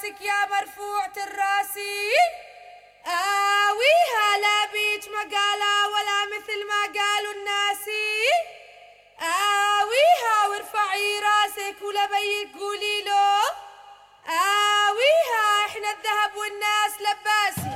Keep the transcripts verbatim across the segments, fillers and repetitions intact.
راسك يا مرفوعة الراسي آويها لا بيج مقالة ولا مثل ما قالوا الناسي آويها وارفعي راسك ولبيك قولي له آويها احنا الذهب والناس لباسي.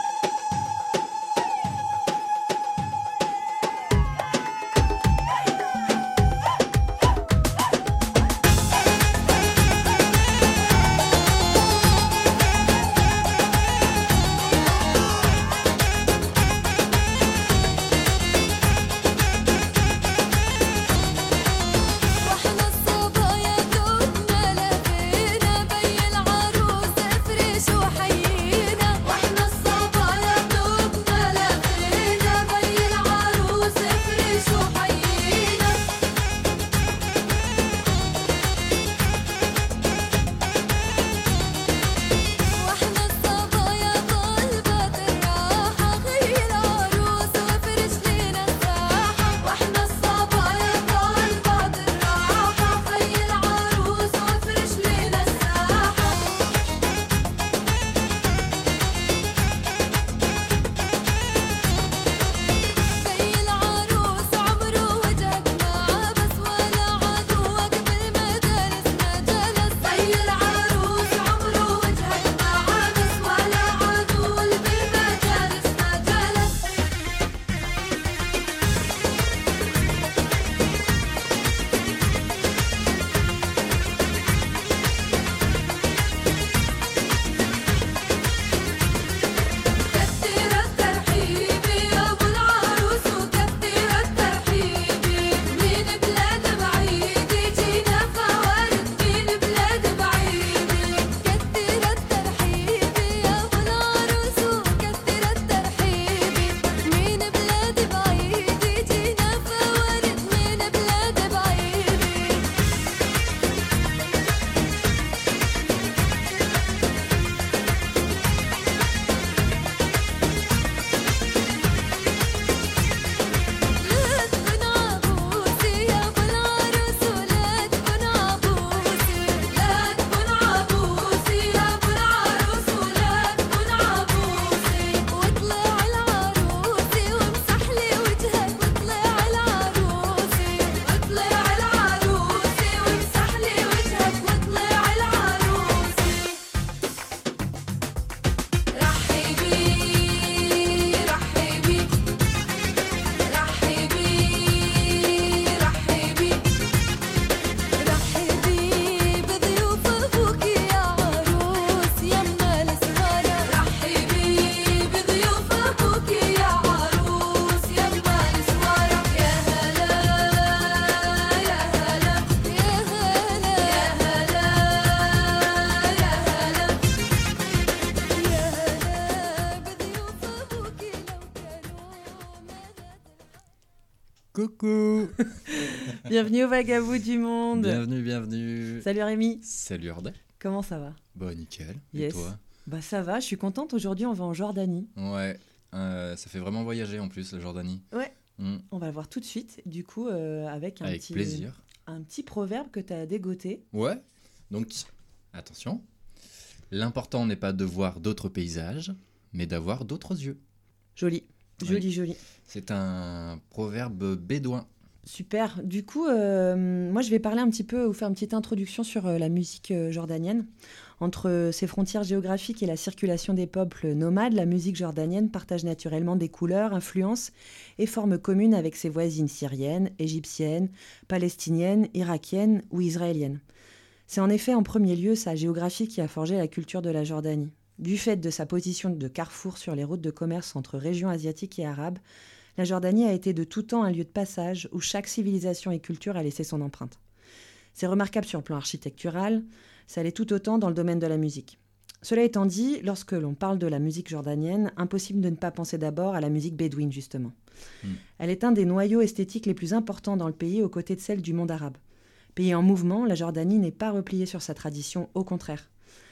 Coucou. Bienvenue au Vagabond du Monde. Bienvenue, bienvenue. Salut Rémi. Salut Ordé. Comment ça va? Bah nickel. Yes. Et toi? Bah ça va, je suis contente. Aujourd'hui, on va en Jordanie. Ouais, euh, ça fait vraiment voyager en plus, la Jordanie. Ouais. Mm. On va le voir tout de suite, du coup, euh, avec un Avec petit, plaisir. un petit proverbe que tu as dégoté. Ouais. Donc, attention. L'important n'est pas de voir d'autres paysages, mais d'avoir d'autres yeux. Joli, joli, Oui. joli. C'est un proverbe bédouin. Super. Du coup, euh, moi, je vais parler un petit peu, ou faire une petite introduction sur euh, la musique euh, jordanienne. Entre euh, ses frontières géographiques et la circulation des peuples nomades, la musique jordanienne partage naturellement des couleurs, influences et formes communes avec ses voisines syriennes, égyptiennes, palestiniennes, irakiennes ou israéliennes. C'est en effet en premier lieu sa géographie qui a forgé la culture de la Jordanie. Du fait de sa position de carrefour sur les routes de commerce entre régions asiatiques et arabes, la Jordanie a été de tout temps un lieu de passage où chaque civilisation et culture a laissé son empreinte. C'est remarquable sur le plan architectural, ça l'est tout autant dans le domaine de la musique. Cela étant dit, lorsque l'on parle de la musique jordanienne, impossible de ne pas penser d'abord à la musique bédouine, justement. Mm. Elle est un des noyaux esthétiques les plus importants dans le pays, aux côtés de celle du monde arabe. Pays en mouvement, la Jordanie n'est pas repliée sur sa tradition, au contraire.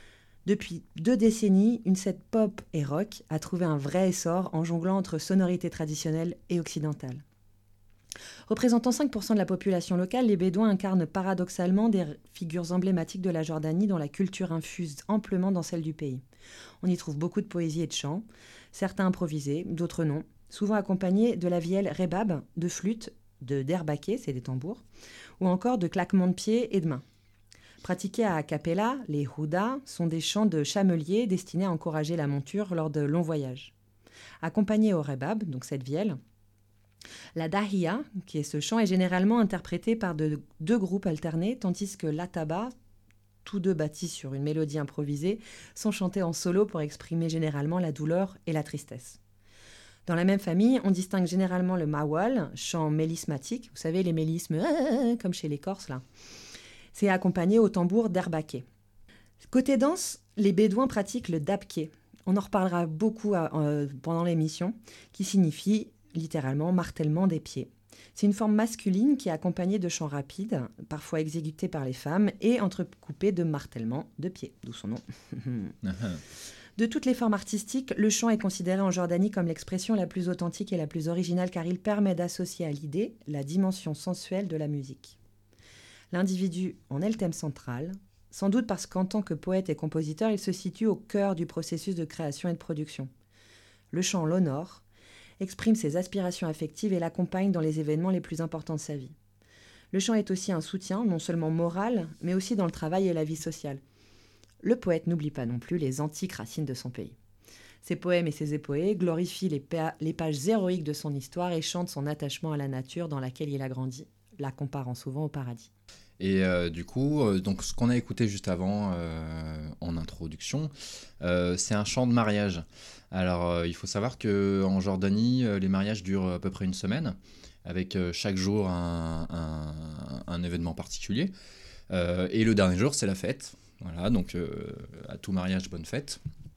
Depuis deux décennies, une scène pop et rock a trouvé un vrai essor en jonglant entre sonorités traditionnelles et occidentales. Représentant cinq pour cent de la population locale, les Bédouins incarnent paradoxalement des figures emblématiques de la Jordanie dont la culture infuse amplement dans celle du pays. On y trouve beaucoup de poésie et de chants, certains improvisés, d'autres non, souvent accompagnés de la vielle rebab, de flûte, de derbaké, c'est des tambours, ou encore de claquements de pieds et de mains. Pratiqués à a cappella, les houdas sont des chants de chameliers destinés à encourager la monture lors de longs voyages. Accompagnés au rebab, donc cette vielle, la dahiya, qui est ce chant, est généralement interprété par de, deux groupes alternés, tandis que l'ataba, tous deux bâtis sur une mélodie improvisée, sont chantés en solo pour exprimer généralement la douleur et la tristesse. Dans la même famille, on distingue généralement le mawal, chant mélismatique, vous savez les mélismes, euh, comme chez les Corses là. C'est accompagné au tambour derbaké. Côté danse, les Bédouins pratiquent le dabké. On en reparlera beaucoup euh, pendant l'émission, qui signifie littéralement martèlement des pieds. C'est une forme masculine qui est accompagnée de chants rapides, parfois exécutés par les femmes, et entrecoupés de martèlement de pieds, d'où son nom. De toutes les formes artistiques, le chant est considéré en Jordanie comme l'expression la plus authentique et la plus originale car il permet d'associer à l'idée la dimension sensuelle de la musique. L'individu en est le thème central, sans doute parce qu'en tant que poète et compositeur, il se situe au cœur du processus de création et de production. Le chant l'honore, exprime ses aspirations affectives et l'accompagne dans les événements les plus importants de sa vie. Le chant est aussi un soutien, non seulement moral, mais aussi dans le travail et la vie sociale. Le poète n'oublie pas non plus les antiques racines de son pays. Ses poèmes et ses épopées glorifient les, pa- les pages héroïques de son histoire et chantent son attachement à la nature dans laquelle il a grandi, la comparant souvent au paradis. Et euh, du coup, euh, donc ce qu'on a écouté juste avant euh, en introduction, euh, c'est un chant de mariage. Alors, euh, il faut savoir qu'en Jordanie, euh, les mariages durent à peu près une semaine, avec euh, chaque jour un, un, un événement particulier. Euh, et le dernier jour, c'est la fête. Voilà, donc euh, à tout mariage, bonne fête.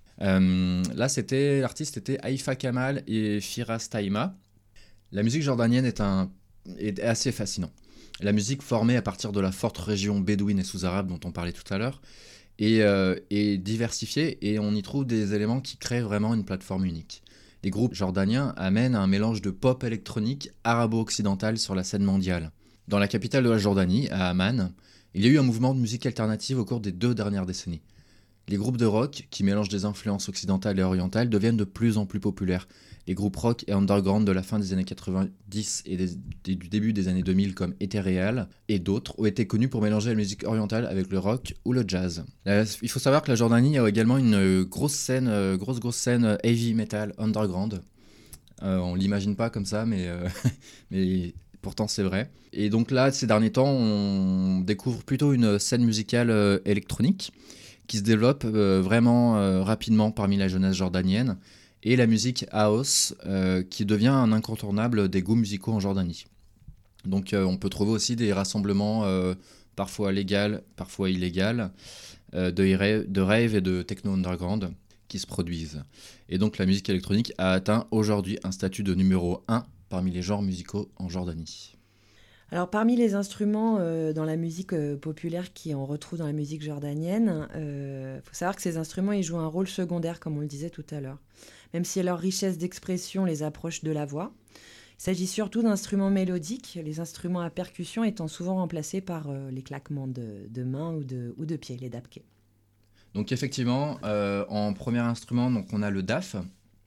Euh, là, c'était, l'artiste était Haïfa Kamal et Firas Taïma. La musique jordanienne est, un, est assez fascinante. La musique formée à partir de la forte région bédouine et sous-arabe dont on parlait tout à l'heure est, euh, est diversifiée et on y trouve des éléments qui créent vraiment une plateforme unique. Les groupes jordaniens amènent un mélange de pop électronique arabo-occidental sur la scène mondiale. Dans la capitale de la Jordanie, à Amman, il y a eu un mouvement de musique alternative au cours des deux dernières décennies. Les groupes de rock, qui mélangent des influences occidentales et orientales, deviennent de plus en plus populaires. Les groupes rock et underground de la fin des années quatre-vingt-dix et des, des, du début des années deux mille comme Ethereal et d'autres ont été connus pour mélanger la musique orientale avec le rock ou le jazz. Euh, il faut savoir que la Jordanie a également une grosse scène, euh, grosse grosse scène heavy metal underground. Euh, on l'imagine pas comme ça, mais, euh, mais pourtant c'est vrai. Et donc là, ces derniers temps, on découvre plutôt une scène musicale euh, électronique qui se développe euh, vraiment euh, rapidement parmi la jeunesse jordanienne, et la musique house euh, qui devient un incontournable des goûts musicaux en Jordanie. Donc euh, on peut trouver aussi des rassemblements euh, parfois légaux, parfois illégaux, euh, de, rave, de rave et de techno underground qui se produisent. Et donc la musique électronique a atteint aujourd'hui un statut de numéro un parmi les genres musicaux en Jordanie. Alors, parmi les instruments euh, dans la musique euh, populaire qu'on retrouve dans la musique jordanienne, il euh, faut savoir que ces instruments ils jouent un rôle secondaire, comme on le disait tout à l'heure. Même si leur richesse d'expression les approche de la voix, il s'agit surtout d'instruments mélodiques, les instruments à percussion étant souvent remplacés par euh, les claquements de, de mains ou de, ou de pieds, les dabkés. Donc effectivement, euh, en premier instrument, donc, on a le daf,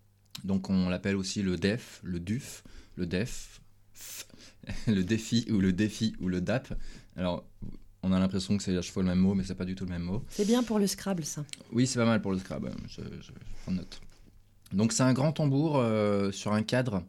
donc on l'appelle aussi le def, le duf, le def, le défi ou le défi ou le dap. Alors, on a l'impression que c'est à chaque fois le même mot, mais c'est pas du tout le même mot. C'est bien pour le Scrabble, ça. Oui, c'est pas mal pour le Scrabble, je, je, je prends note. Donc c'est un grand tambour euh, sur un cadre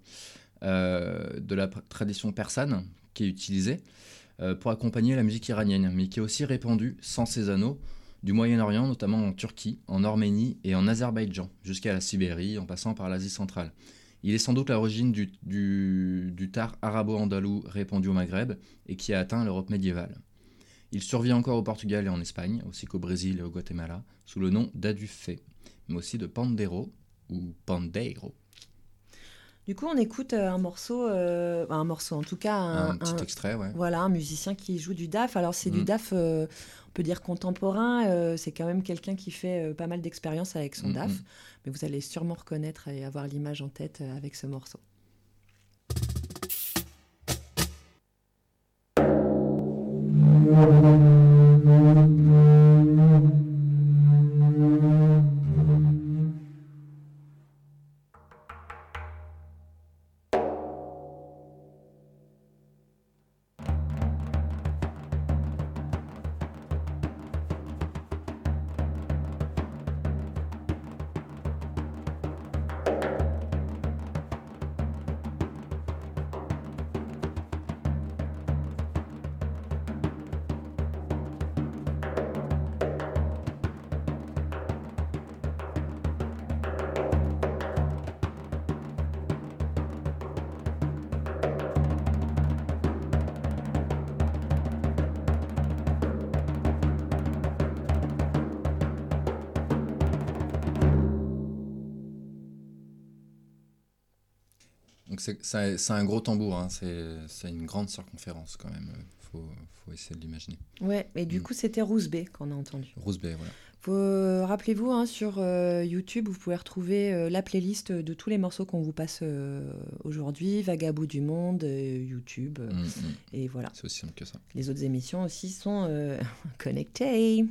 euh, de la pr- tradition persane qui est utilisé euh, pour accompagner la musique iranienne, mais qui est aussi répandue sans ces anneaux du Moyen-Orient, notamment en Turquie, en Arménie et en Azerbaïdjan, jusqu'à la Sibérie, en passant par l'Asie centrale. Il est sans doute l'origine du, du, du tar arabo-andalou répandu au Maghreb et qui a atteint l'Europe médiévale. Il survit encore au Portugal et en Espagne, ainsi qu'au Brésil et au Guatemala, sous le nom d'adufé, mais aussi de pandero ou pandeiro. Du coup, on écoute un morceau, euh, un morceau, en tout cas un, Un petit un- extrait, ouais. voilà, un musicien qui joue du daf. Alors c'est du Mm. daf, euh, on peut dire contemporain. euh, c'est quand même quelqu'un qui fait euh, pas mal d'expérience avec son Mm, daf, mm. mais vous allez sûrement reconnaître et avoir l'image en tête euh, avec ce morceau. Donc c'est, c'est, c'est un gros tambour, hein. c'est, c'est une grande circonférence quand même, il faut, faut essayer de l'imaginer. Ouais, et du Mm. coup c'était Rouzbeh qu'on a entendu. Rouzbeh, voilà. Faut, euh, rappelez-vous, hein, sur euh, YouTube, vous pouvez retrouver euh, la playlist de tous les morceaux qu'on vous passe euh, aujourd'hui, Vagabond du Monde, euh, YouTube, euh, Mm, mm. et voilà. C'est aussi simple que ça. Les autres émissions aussi sont euh, connectées.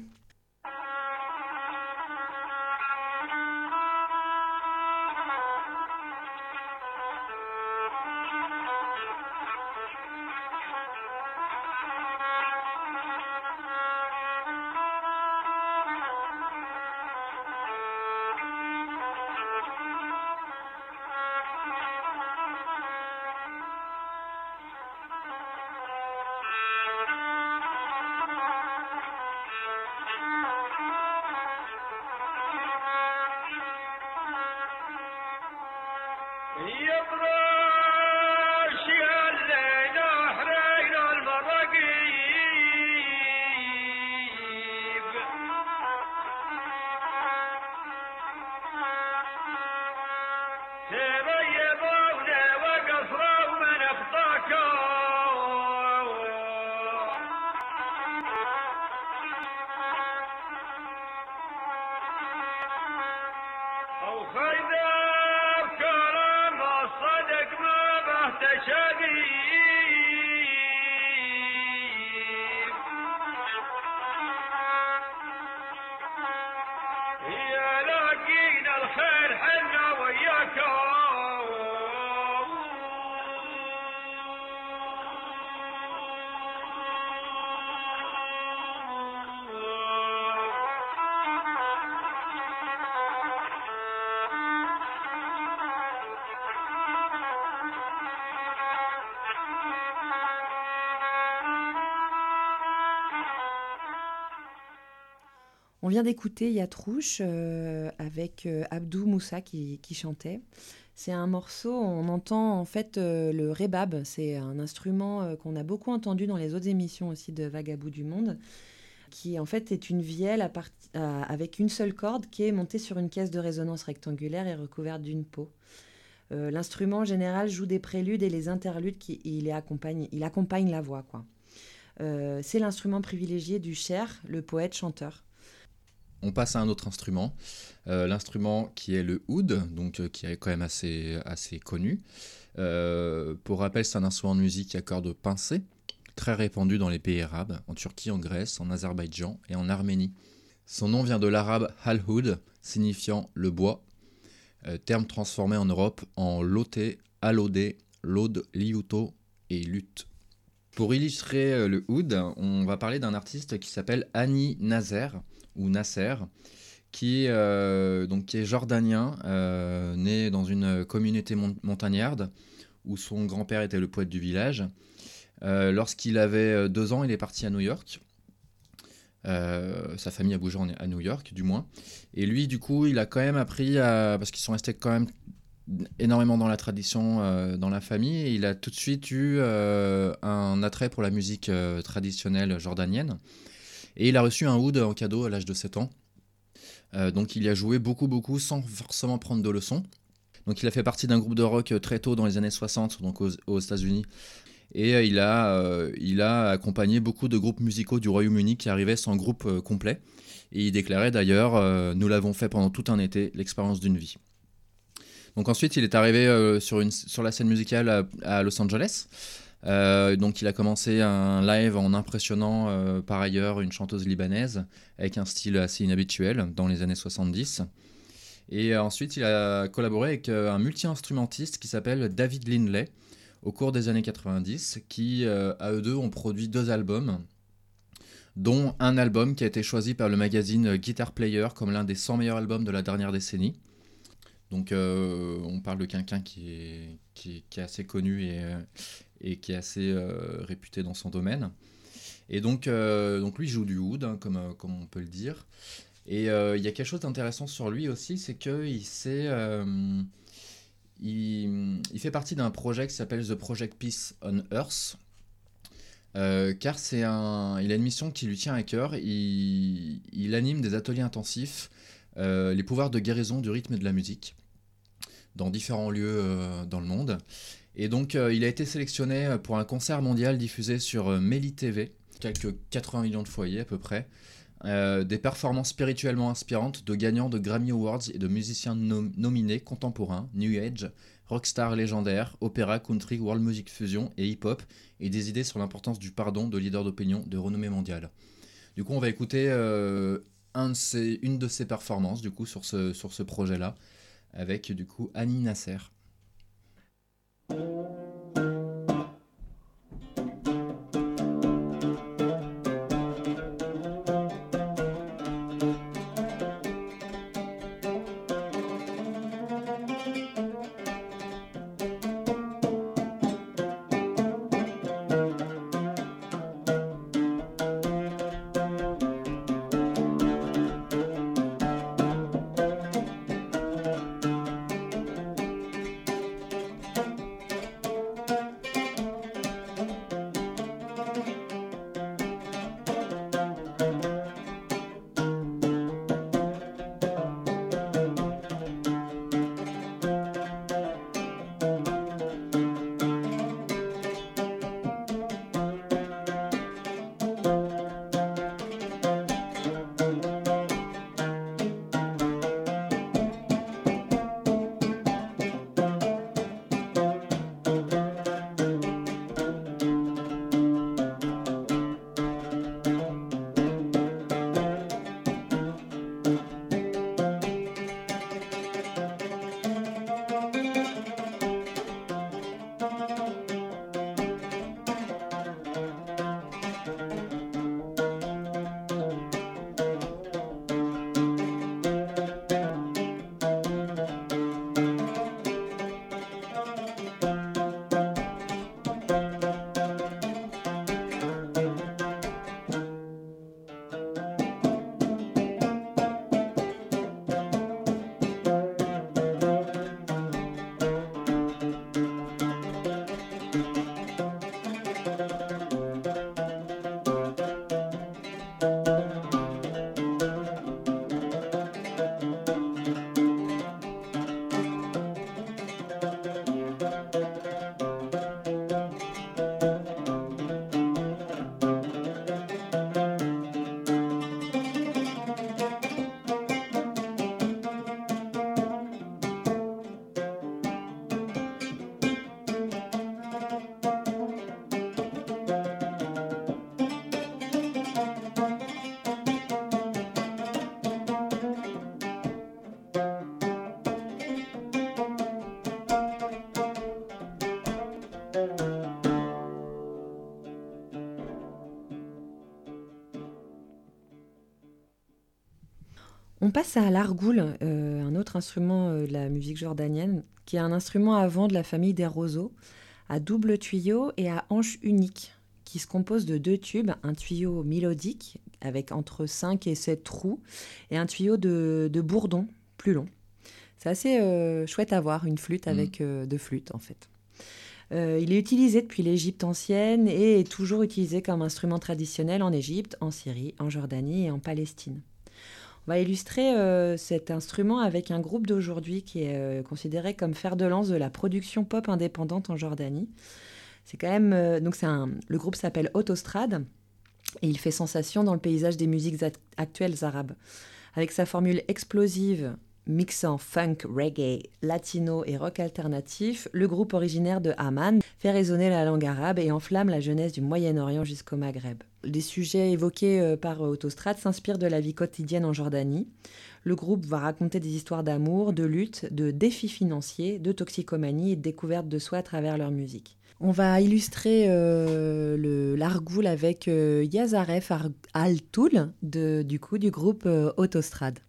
On vient d'écouter Yatrouche euh, avec euh, Abdou Moussa qui, qui chantait. C'est un morceau, on entend en fait euh, le rebab, c'est un instrument euh, qu'on a beaucoup entendu dans les autres émissions aussi de Vagabond du Monde, qui en fait est une vielle à part- à- avec une seule corde qui est montée sur une caisse de résonance rectangulaire et recouverte d'une peau. Euh, l'instrument en général joue des préludes et les interludes, qui, il, les accompagne, il accompagne la voix, quoi. Euh, c'est l'instrument privilégié du Cher, le poète-chanteur. On passe à un autre instrument, euh, l'instrument qui est le oud, donc euh, qui est quand même assez, assez connu. Euh, pour rappel, c'est un instrument de musique à cordes pincées, très répandu dans les pays arabes, en Turquie, en Grèce, en Azerbaïdjan et en Arménie. Son nom vient de l'arabe al-oud, signifiant le bois, euh, terme transformé en Europe en loté, alodé, laude, liuto et luth. Pour illustrer euh, le oud, on va parler d'un artiste qui s'appelle Hani Nazer, ou Nasser, qui, euh, donc, qui est jordanien, euh, né dans une communauté mon- montagnarde, où son grand-père était le poète du village. Euh, lorsqu'il avait deux ans, il est parti à New York. Euh, sa famille a bougé en- à New York, du moins. Et lui, du coup, il a quand même appris, à, parce qu'ils sont restés quand même énormément dans la tradition euh, dans la famille, et il a tout de suite eu euh, un attrait pour la musique euh, traditionnelle jordanienne. Et il a reçu un oud en cadeau à l'âge de sept ans. Euh, donc il y a joué beaucoup, beaucoup sans forcément prendre de leçons. Donc il a fait partie d'un groupe de rock très tôt dans les années soixante, donc aux, aux États-Unis. Et euh, il, a, euh, il a accompagné beaucoup de groupes musicaux du Royaume-Uni qui arrivaient sans groupe euh, complet. Et il déclarait d'ailleurs euh, « Nous l'avons fait pendant tout un été, l'expérience d'une vie ». Donc ensuite il est arrivé euh, sur, une, sur la scène musicale à, à Los Angeles. Euh, donc il a commencé un live en impressionnant euh, par ailleurs une chanteuse libanaise avec un style assez inhabituel dans les années soixante-dix. Et euh, ensuite il a collaboré avec euh, un multi-instrumentiste qui s'appelle David Lindley au cours des années quatre-vingt-dix, qui euh, à eux deux ont produit deux albums, dont un album qui a été choisi par le magazine Guitar Player comme l'un des cent meilleurs albums de la dernière décennie. Donc euh, on parle de quelqu'un qui est, qui est, qui est assez connu et, et qui est assez euh, réputé dans son domaine. Et donc, euh, donc lui il joue du oud, hein, comme, comme on peut le dire. Et euh, il y a quelque chose d'intéressant sur lui aussi, c'est qu'il s'est... Euh, il, il fait partie d'un projet qui s'appelle The Project Peace on Earth, euh, car c'est un, il a une mission qui lui tient à cœur. Il, il anime des ateliers intensifs, euh, les pouvoirs de guérison du rythme et de la musique, dans différents lieux euh, dans le monde. Et donc, euh, il a été sélectionné pour un concert mondial diffusé sur euh, Meli T V, quelques quatre-vingts millions de foyers à peu près. Euh, des performances spirituellement inspirantes de gagnants de Grammy Awards et de musiciens nom- nominés contemporains, New Age, rockstar légendaires, opéra, country, world music fusion et hip-hop, et des idées sur l'importance du pardon de leaders d'opinion de renommée mondiale. Du coup, on va écouter euh, un de ces, une de ces performances du coup, sur ce, sur ce projet-là, avec du coup Annie Nasser. On passe à l'argoul, euh, un autre instrument euh, de la musique jordanienne, qui est un instrument à vent de la famille des roseaux, à double tuyau et à hanche unique, qui se compose de deux tubes, un tuyau mélodique avec entre cinq et sept trous, et un tuyau de, de bourdon plus long. C'est assez euh, chouette à voir, une flûte avec euh, deux flûtes en fait. Euh, il est utilisé depuis l'Égypte ancienne et est toujours utilisé comme instrument traditionnel en Égypte, en Syrie, en Jordanie et en Palestine. On va illustrer euh, cet instrument avec un groupe d'aujourd'hui qui est euh, considéré comme fer de lance de la production pop indépendante en Jordanie. C'est quand même, euh, donc c'est un, le groupe s'appelle Autostrade et il fait sensation dans le paysage des musiques act- actuelles arabes. Avec sa formule explosive Mixant funk, reggae, latino et rock alternatif, le groupe originaire de Amman fait résonner la langue arabe et enflamme la jeunesse du Moyen-Orient jusqu'au Maghreb. Les sujets évoqués par Autostrade s'inspirent de la vie quotidienne en Jordanie. Le groupe va raconter des histoires d'amour, de lutte, de défis financiers, de toxicomanie et de découverte de soi à travers leur musique. On va illustrer euh, le, l'Argoul avec euh, Yazaref Al-Toul de, du, coup, du groupe euh, Autostrade.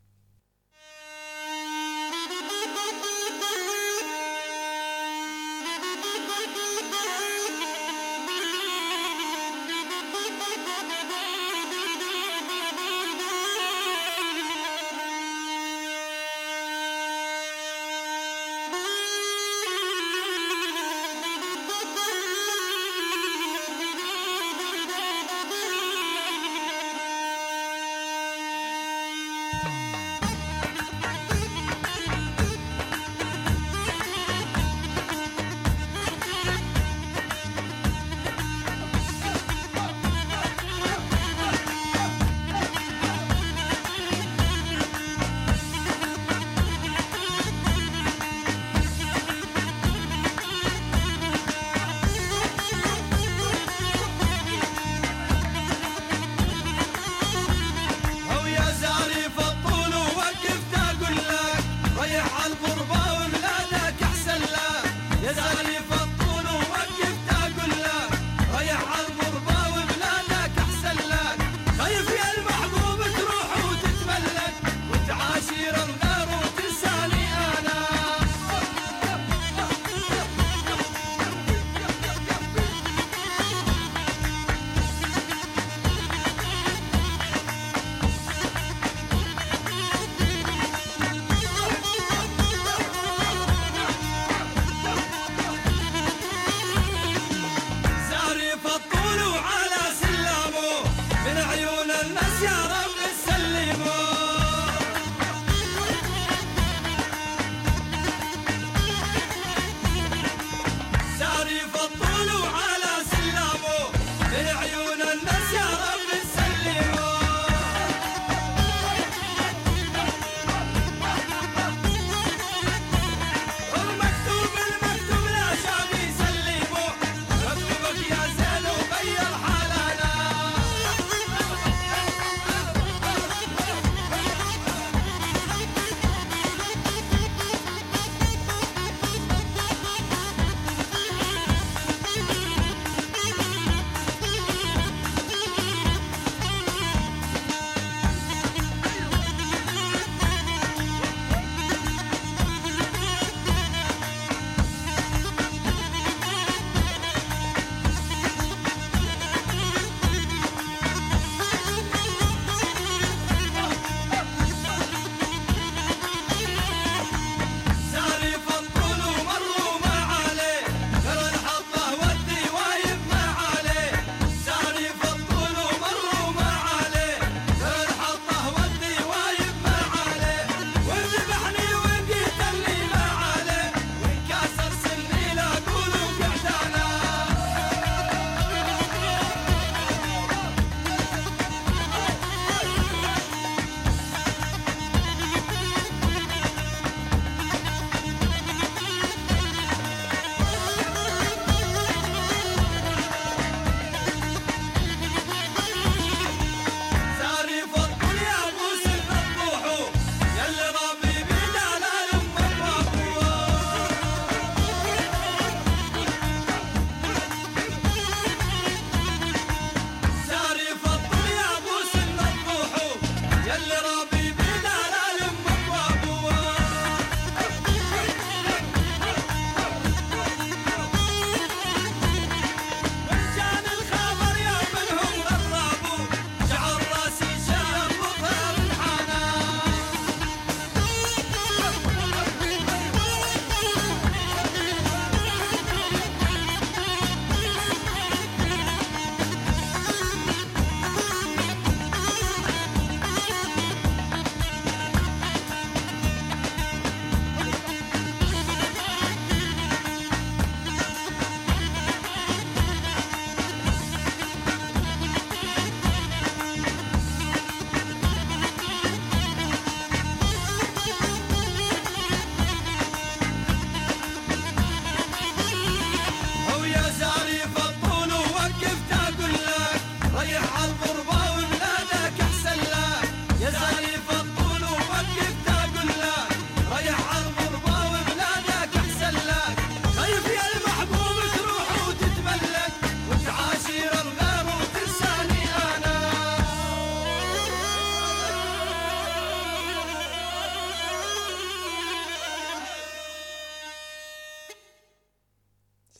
أو يا زعري فالطول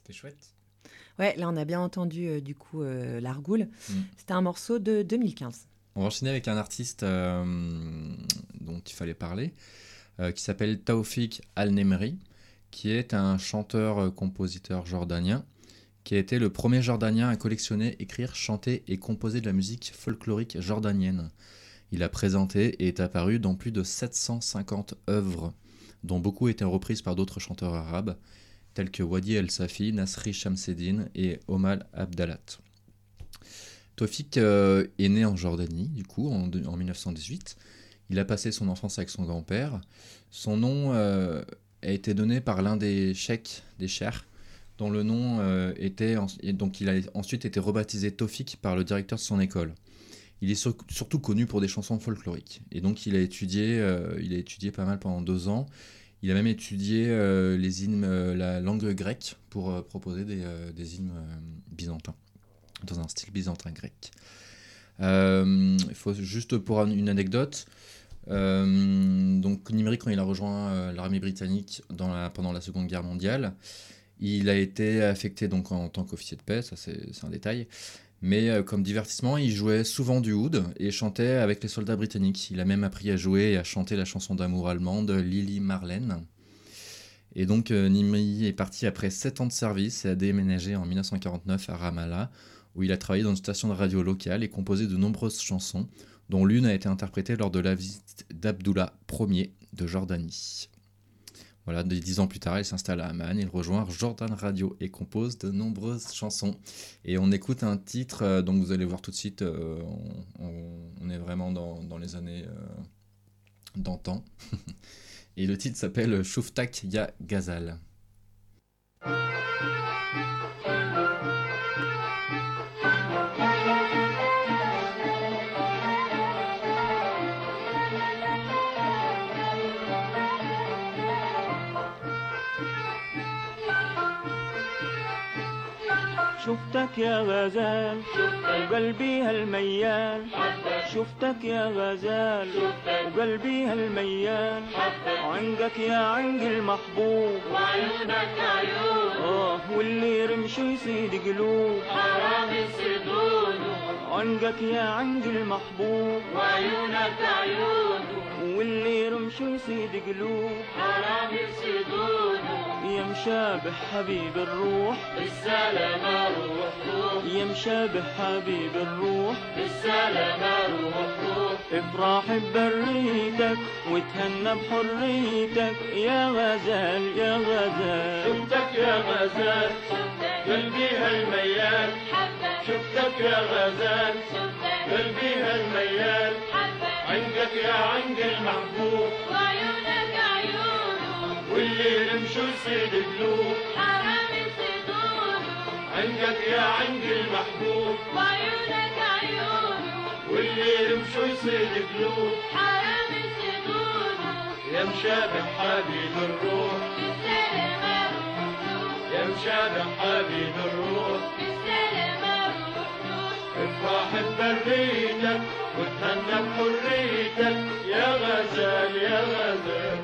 C'était chouette. Ouais, là on a bien entendu euh, du coup euh, l'Argoul. Mm. C'était un morceau de deux mille quinze. On va enchaîner avec un artiste euh, dont il fallait parler, euh, qui s'appelle Taoufik Al-Nemri, qui est un chanteur-compositeur jordanien, qui a été le premier jordanien à collectionner, écrire, chanter et composer de la musique folklorique jordanienne. Il a présenté et est apparu dans plus de sept cent cinquante œuvres, dont beaucoup étaient reprises par d'autres chanteurs arabes, tels que Wadi El-Safi, Nasri Shamseddin et Omal Abdalat. Taoufik euh, est né en Jordanie, du coup, en, en mille neuf cent dix-huit. Il a passé son enfance avec son grand-père. Son nom euh, a été donné par l'un des cheikhs, des chers, dont le nom euh, était... En, et donc il a ensuite été rebaptisé Taoufik par le directeur de son école. Il est sur, surtout connu pour des chansons folkloriques. Et donc il a étudié, euh, il a étudié pas mal pendant deux ans. Il a même étudié euh, les hymnes, euh, la langue grecque pour euh, proposer des, euh, des hymnes euh, byzantins, dans un style byzantin grec. Euh, il faut juste pour une anecdote, euh, donc Nimri, quand il a rejoint euh, l'armée britannique dans la, pendant la Seconde Guerre mondiale, il a été affecté donc en tant qu'officier de paix, ça c'est, c'est un détail, mais euh, comme divertissement, il jouait souvent du oud et chantait avec les soldats britanniques. Il a même appris à jouer et à chanter la chanson d'amour allemande Lili Marlene. Et donc euh, Nimri est parti après sept ans de service et a déménagé en mille neuf cent quarante-neuf à Ramallah, où il a travaillé dans une station de radio locale et composé de nombreuses chansons, dont l'une a été interprétée lors de la visite d'Abdullah Ier de Jordanie. Voilà, dix ans plus tard, il s'installe à Amman, il rejoint Jordan Radio et compose de nombreuses chansons. Et on écoute un titre, euh, donc vous allez voir tout de suite, euh, on, on, on est vraiment dans, dans les années euh, d'antan. Et le titre s'appelle Chouftak Ya Ghazal. شفتك يا غزال وقلبي هالميال شفتك يا غزال وقلبي هالميال عنقك يا عنق المحبوب وعيونك عيون اه واللي رمشه يصيد قلوب حرام يصيدونه عنقك يا عنق المحبوب وعيونك عيون واللي رمشه يصيد قلوب حرام يصيدونه يا مشابه حبيب الروح بالسلامة روح روح يا مشابه حبيب الروح بالسلامة روح روح افرح ببريتك وتهنى بحريتك يا غزال يا غزال شفتك يا غزال قلبي هالميال شفتك يا غزال قلبي هالميال عنقك يا عنق المحبوب وعيونك عيونه واللي رمشوا يصيد قلوب حرام يصيدونه عنقك يا عنق المحبوب وعيونك عيونه واللي رمشوا يصيد قلوب حرام يصيدونه يا مشابه حبيب الروح بالسلامة روح روح يا مشابه حبيب الروح بالسلامة روح روح افرح ببريتك وتهنى بحريتك يا غزال يا غزال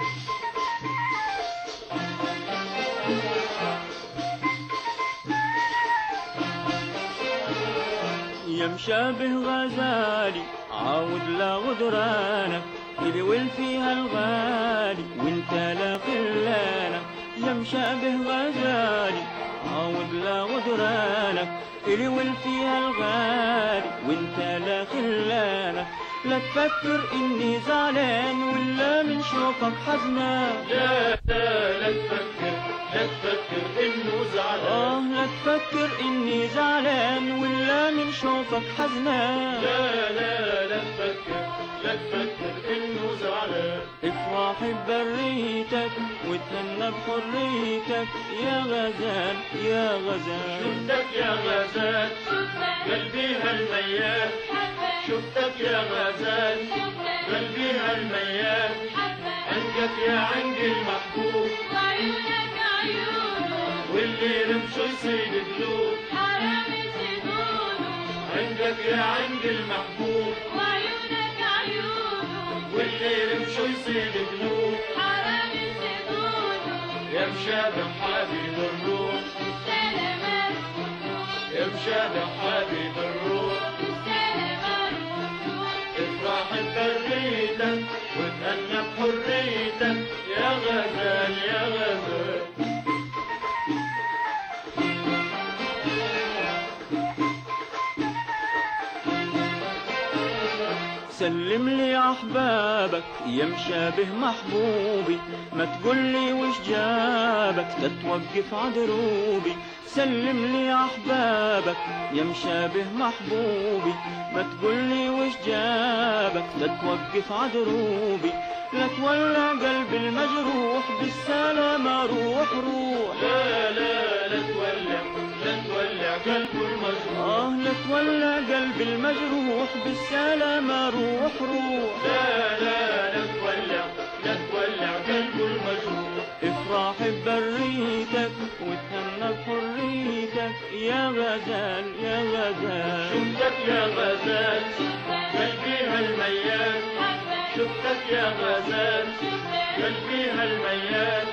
يا مشابه غزالي عاود لا غدرانك الول فيها الغالي وانت لا خلانك يا مشابه غزالي عاود لا غدرانك الول فيها الغالي وانت لا خلانك لا تفكر اني زعلان ولا من شوقك حزنان لا لا لا تفكر لا تفكر انه زعلان اه لا تفكر اني زعلان ولا من شوقك حزنان لا لا لا تفكر لا تفكر انه زعلان افرح ببريتك وتهنى بحريتك يا غزال يا غزال شفتك يا غزال قلبي هالميال شفتك يا غزال قلبي هالميال عنقك يا عنق المحبوب وعيونك عيونه واللي رمشوا يصيد قلوب حرام يصيدونه عنقك يا عنق المحبوب وعيونك عيونه واللي رمشوا يصيد قلوب حرام يصيدونه يا مشابه حبيب الروح مشابه حبيب الروح افرح ببريتك وتهنى بحريتك يا غزال يا غزال سلم لي أحبابك يا مشابه محبوبي ما تقولي وش جابك تتوقف عدروبي سلم لي أحبابك يا مشابه محبوبي ما تقولي وش جابك تتوقف عدروبي لا تولع قلبي المجروح بالسلامة روح روح لا لا لا تولع لا تولع قلبه المجروح آه لا تولع قلبي المجروح بالسلامة روح روح لا لا لا تولع لا تولع قلبه المجروح افرح ببريتك وتهنى بحريتك يا غزال يا غزال شفتك يا غزال قلبي هالميال شفتك يا غزال قلبي هالميال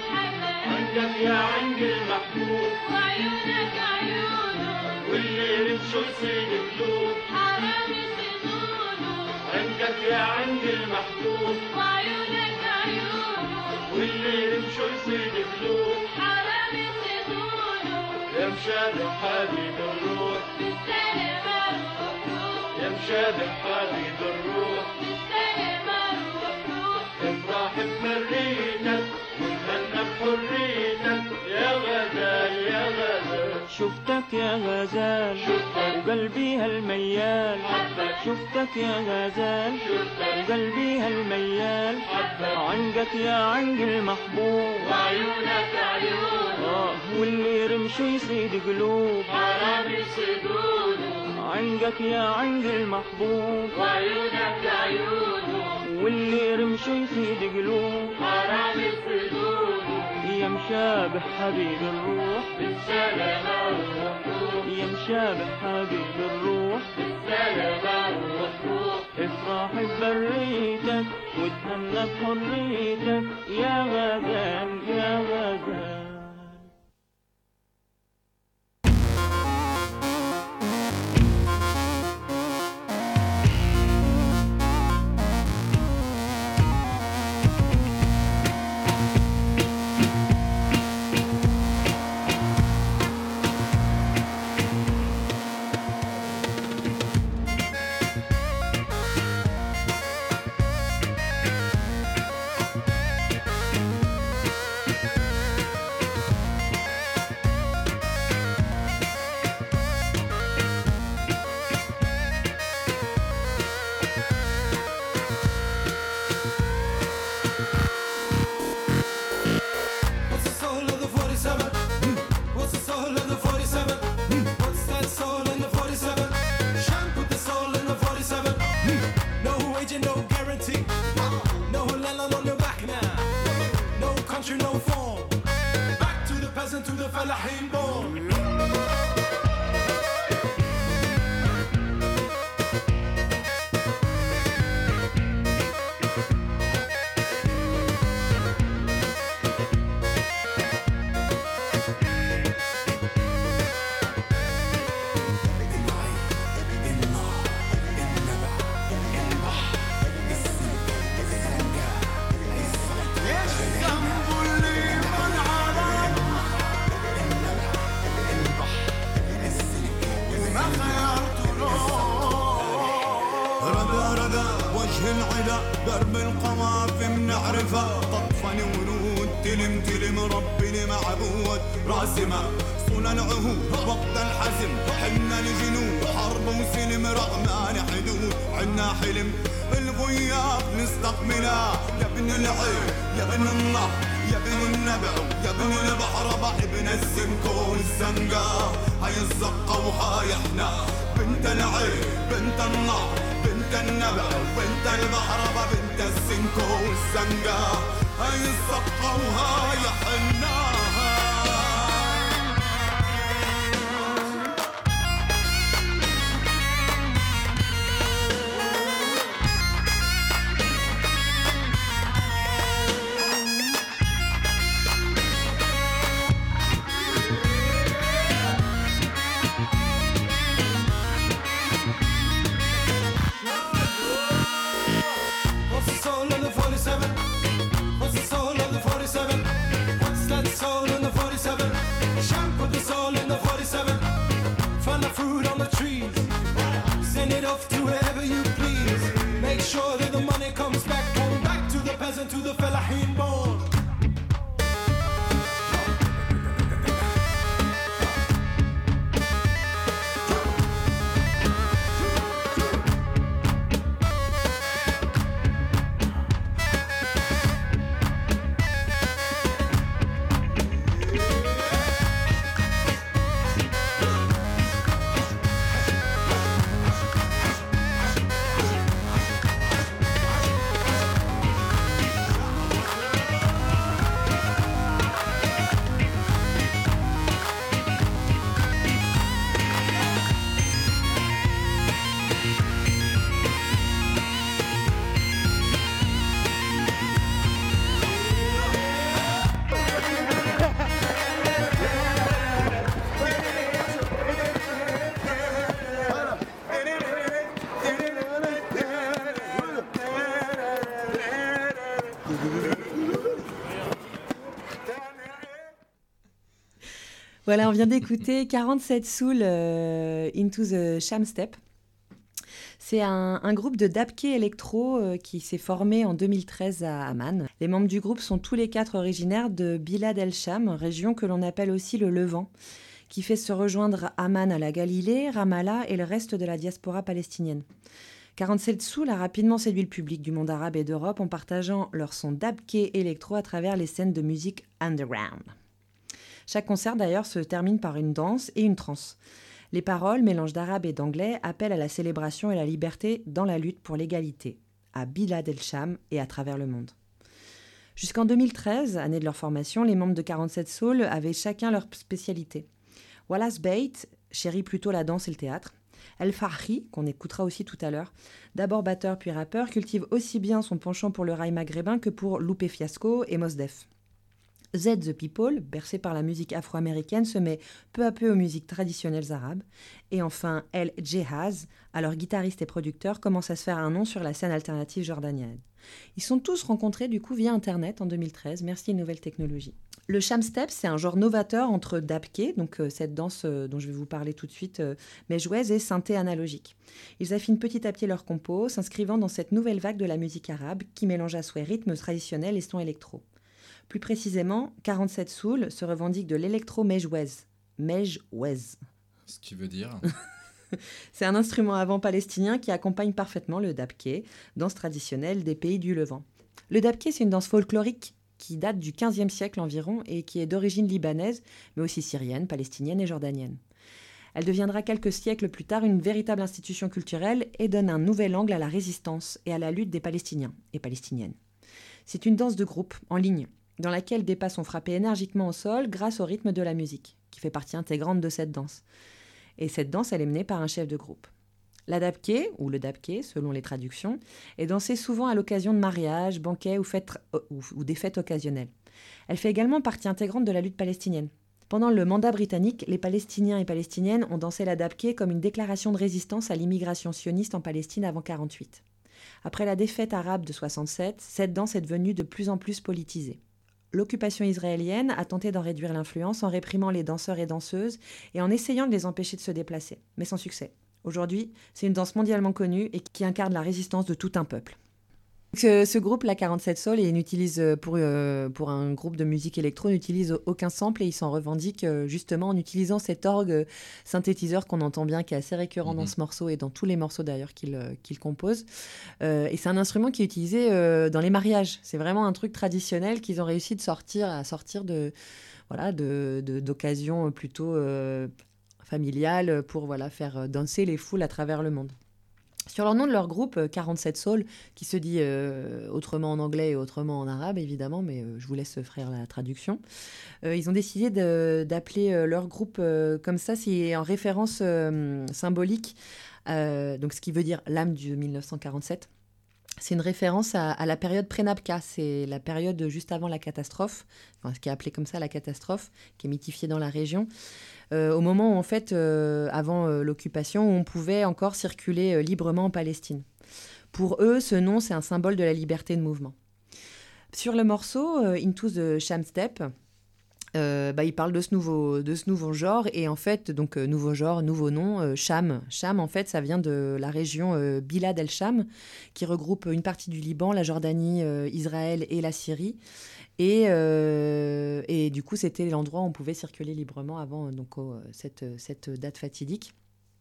عندك يا عند المحبوب وعيونك عيونه واللي رمشه يصيد قلوب حرام يصيدونه عندك يا عند المحبوب وعيونك عيونه واللي رمشه يصيد قلوب حرام يصيدونه يا مشابه حبيب الروح بالسلامة روح روح يا مشابه حبيب الروح بالسلامة روح روح افرح بمريتك وتهنى بحريتك يا غزال يا غزال شفتك يا غزال شفتك وقلبي هالميال حبك شفتك يا غزال شفتك وقلبي هالميال حبك عندك يا عند المحبوب وعيونك عيونه آه واللي رمشه يصيد قلوب حرام يصيدونه عندك يا عند المحبوب وعيونك عيونه واللي رمشه يصيد قلوب حرام يصيدونه يا مشابه حبيب الروح بالسلامة روح روح يا مشابه حبيب الروح بالسلامة روح روح افرح ببريتك وتهنى بحريتك يا غزال يا غزال What's the soul of the forty-seven? What's the soul of the forty-seven? What's that soul in the forty-seven? Shank with the soul in the forty-seven. No agent, no guarantee. No landlord on your back now. No country, no form. Back to the peasant, to the fellaheen born. ردا ردا وجه العلا درب القوافي منعرفه طفن ورود تلم تلم ربي المعبود راسمه صنع العهود وقت الحزم حنا الجنود حرب وسلم رغمان حدود عنا حلم الغياب نستقبله يا ابن العين يا ابن الله يا ابن النبع يا ابن البحر ابن السمكو والزنقه هاي الزقه وهاي احنا بنت العين بنت النار بنت النبع بنت البحر بنت السمكو والزنقه هاي الزقه وهاي احنا soul in the forty-seven? What's the soul in the forty-seven? What's that soul in the forty-seven? Shank put the soul in the forty-seven. Find the fruit on the trees. Send it off to wherever you please. Make sure that the money comes back. Come back to the peasant, to the fellahin born. Voilà, on vient d'écouter quarante-sept Soul euh, Into the Sham Step. C'est un, un groupe de dabké électro euh, qui s'est formé en deux mille treize à Amman. Les membres du groupe sont tous les quatre originaires de Bilad el-Sham, région que l'on appelle aussi le Levant, qui fait se rejoindre Amman à la Galilée, Ramallah et le reste de la diaspora palestinienne. quarante-sept Soul a rapidement séduit le public du monde arabe et d'Europe en partageant leur son dabké électro à travers les scènes de musique underground. Chaque concert d'ailleurs se termine par une danse et une trance. Les paroles, mélange d'arabe et d'anglais, appellent à la célébration et la liberté dans la lutte pour l'égalité, à Bilad el-Sham et à travers le monde. Jusqu'en deux mille treize, année de leur formation, les membres de quarante-sept Soul avaient chacun leur spécialité. Wallace Bate chérit plutôt la danse et le théâtre. El Fahri, qu'on écoutera aussi tout à l'heure, d'abord batteur puis rappeur, cultive aussi bien son penchant pour le raï maghrébin que pour Lupe Fiasco et Mos Def. Z The People, bercé par la musique afro-américaine, se met peu à peu aux musiques traditionnelles arabes. Et enfin, El Jehaz, alors guitariste et producteur, commence à se faire un nom sur la scène alternative jordanienne. Ils sont tous rencontrés du coup via Internet en deux mille treize, merci aux nouvelles technologies. Le Sham Step, c'est un genre novateur entre dabké, donc euh, cette danse euh, dont je vais vous parler tout de suite, euh, mejouez, et synthé analogique. Ils affinent petit à petit leur compos, s'inscrivant dans cette nouvelle vague de la musique arabe qui mélange à souhait rythmes traditionnels et sons électro. Plus précisément, quarante-sept Soul se revendique de l'électro-mejouez. Mejouez. Ce qui veut dire... C'est un instrument avant palestinien qui accompagne parfaitement le dabké, danse traditionnelle des pays du Levant. Le dabké, c'est une danse folklorique qui date du quinzième siècle environ et qui est d'origine libanaise, mais aussi syrienne, palestinienne et jordanienne. Elle deviendra quelques siècles plus tard une véritable institution culturelle et donne un nouvel angle à la résistance et à la lutte des Palestiniens et Palestiniennes. C'est une danse de groupe, en ligne, dans laquelle des pas sont frappés énergiquement au sol grâce au rythme de la musique, qui fait partie intégrante de cette danse. Et cette danse, elle est menée par un chef de groupe. La dabké, ou le dabké, selon les traductions, est dansée souvent à l'occasion de mariages, banquets ou, fêtes, ou, ou des fêtes occasionnelles. Elle fait également partie intégrante de la lutte palestinienne. Pendant le mandat britannique, les Palestiniens et Palestiniennes ont dansé la dabké comme une déclaration de résistance à l'immigration sioniste en Palestine avant quarante-huit. Après la défaite arabe de soixante-sept, cette danse est devenue de plus en plus politisée. L'occupation israélienne a tenté d'en réduire l'influence en réprimant les danseurs et danseuses et en essayant de les empêcher de se déplacer, mais sans succès. Aujourd'hui, c'est une danse mondialement connue et qui incarne la résistance de tout un peuple. Ce, ce groupe, la quarante-sept Soul, il n'utilise pour, euh, pour un groupe de musique électro, n'utilise aucun sample et il s'en revendique euh, justement en utilisant cet orgue synthétiseur qu'on entend bien, qui est assez récurrent mmh. dans ce morceau et dans tous les morceaux d'ailleurs qu'il, euh, qu'il compose. Euh, et c'est un instrument qui est utilisé euh, dans les mariages. C'est vraiment un truc traditionnel qu'ils ont réussi de sortir, à sortir de, voilà, de, de, d'occasions plutôt euh, familiales pour voilà, faire danser les foules à travers le monde. Sur leur nom de leur groupe, quarante-sept Soul, qui se dit euh, autrement en anglais et autrement en arabe, évidemment, mais euh, je vous laisse faire la traduction. Euh, ils ont décidé de, d'appeler euh, leur groupe euh, comme ça, c'est en référence euh, symbolique, euh, donc ce qui veut dire l'âme du dix-neuf cent quarante-sept. C'est une référence à, à la période pré-Nabka, c'est la période juste avant la catastrophe, enfin, ce qui est appelé comme ça la catastrophe, qui est mythifiée dans la région. Euh, au moment où, en fait, euh, avant euh, l'occupation, où on pouvait encore circuler euh, librement en Palestine. Pour eux, ce nom, c'est un symbole de la liberté de mouvement. Sur le morceau euh, Into the Sham Step, euh, bah, il parle de ce nouveau, de ce nouveau genre. Et en fait, donc euh, nouveau genre, nouveau nom, euh, Sham. Sham, en fait, ça vient de la région euh, Bilad el-Sham, qui regroupe une partie du Liban, la Jordanie, euh, Israël et la Syrie. Et, euh, et du coup, c'était l'endroit où on pouvait circuler librement avant donc, oh, cette, cette date fatidique.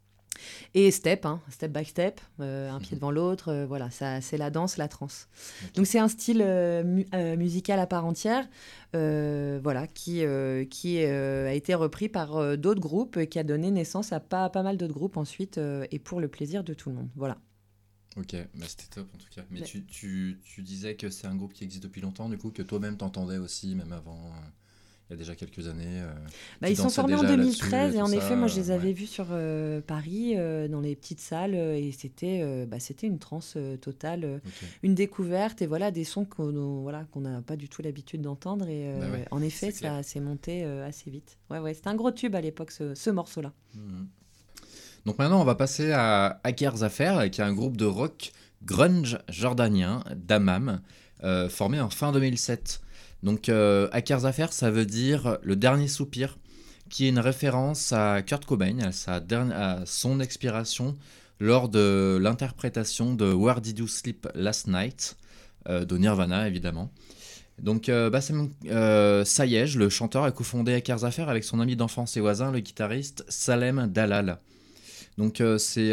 Et step, hein, step by step, euh, un pied devant l'autre, euh, voilà, ça, c'est la danse, la trance. Okay. Donc c'est un style euh, mu- euh, musical à part entière, euh, voilà, qui, euh, qui euh, a été repris par euh, d'autres groupes, et qui a donné naissance à pas, pas mal d'autres groupes ensuite, euh, et pour le plaisir de tout le monde, voilà. Ok, bah c'était top en tout cas. Mais, Mais... Tu, tu, tu disais que c'est un groupe qui existe depuis longtemps, du coup, que toi-même t'entendais aussi, même avant... Euh... Il y a déjà quelques années. Euh, bah, ils sont formés en deux mille treize et, et en effet, ça, moi, je les avais ouais. vus sur euh, Paris, euh, dans les petites salles, euh, et c'était, euh, bah, c'était une transe euh, totale, euh, okay. une découverte, et voilà, des sons qu'on voilà, qu'on n'a pas du tout l'habitude d'entendre. Et euh, bah ouais, en effet, ça s'est monté euh, assez vite. Ouais, ouais, c'était un gros tube à l'époque, ce, ce morceau-là. Mmh. Donc maintenant, on va passer à Hacker Zafer, qui est un groupe de rock grunge jordanien, Dammam, euh, formé en fin deux mille sept. Donc, euh, Hacker Zafer, ça veut dire le dernier soupir, qui est une référence à Kurt Cobain, à, sa dernière, à son expiration lors de l'interprétation de Where Did You Sleep Last Night, euh, de Nirvana, évidemment. Donc, euh, Bassem euh, Sayej, le chanteur, a cofondé Hacker Zafer avec son ami d'enfance et voisin, le guitariste Salem Dalal. Donc, euh, c'est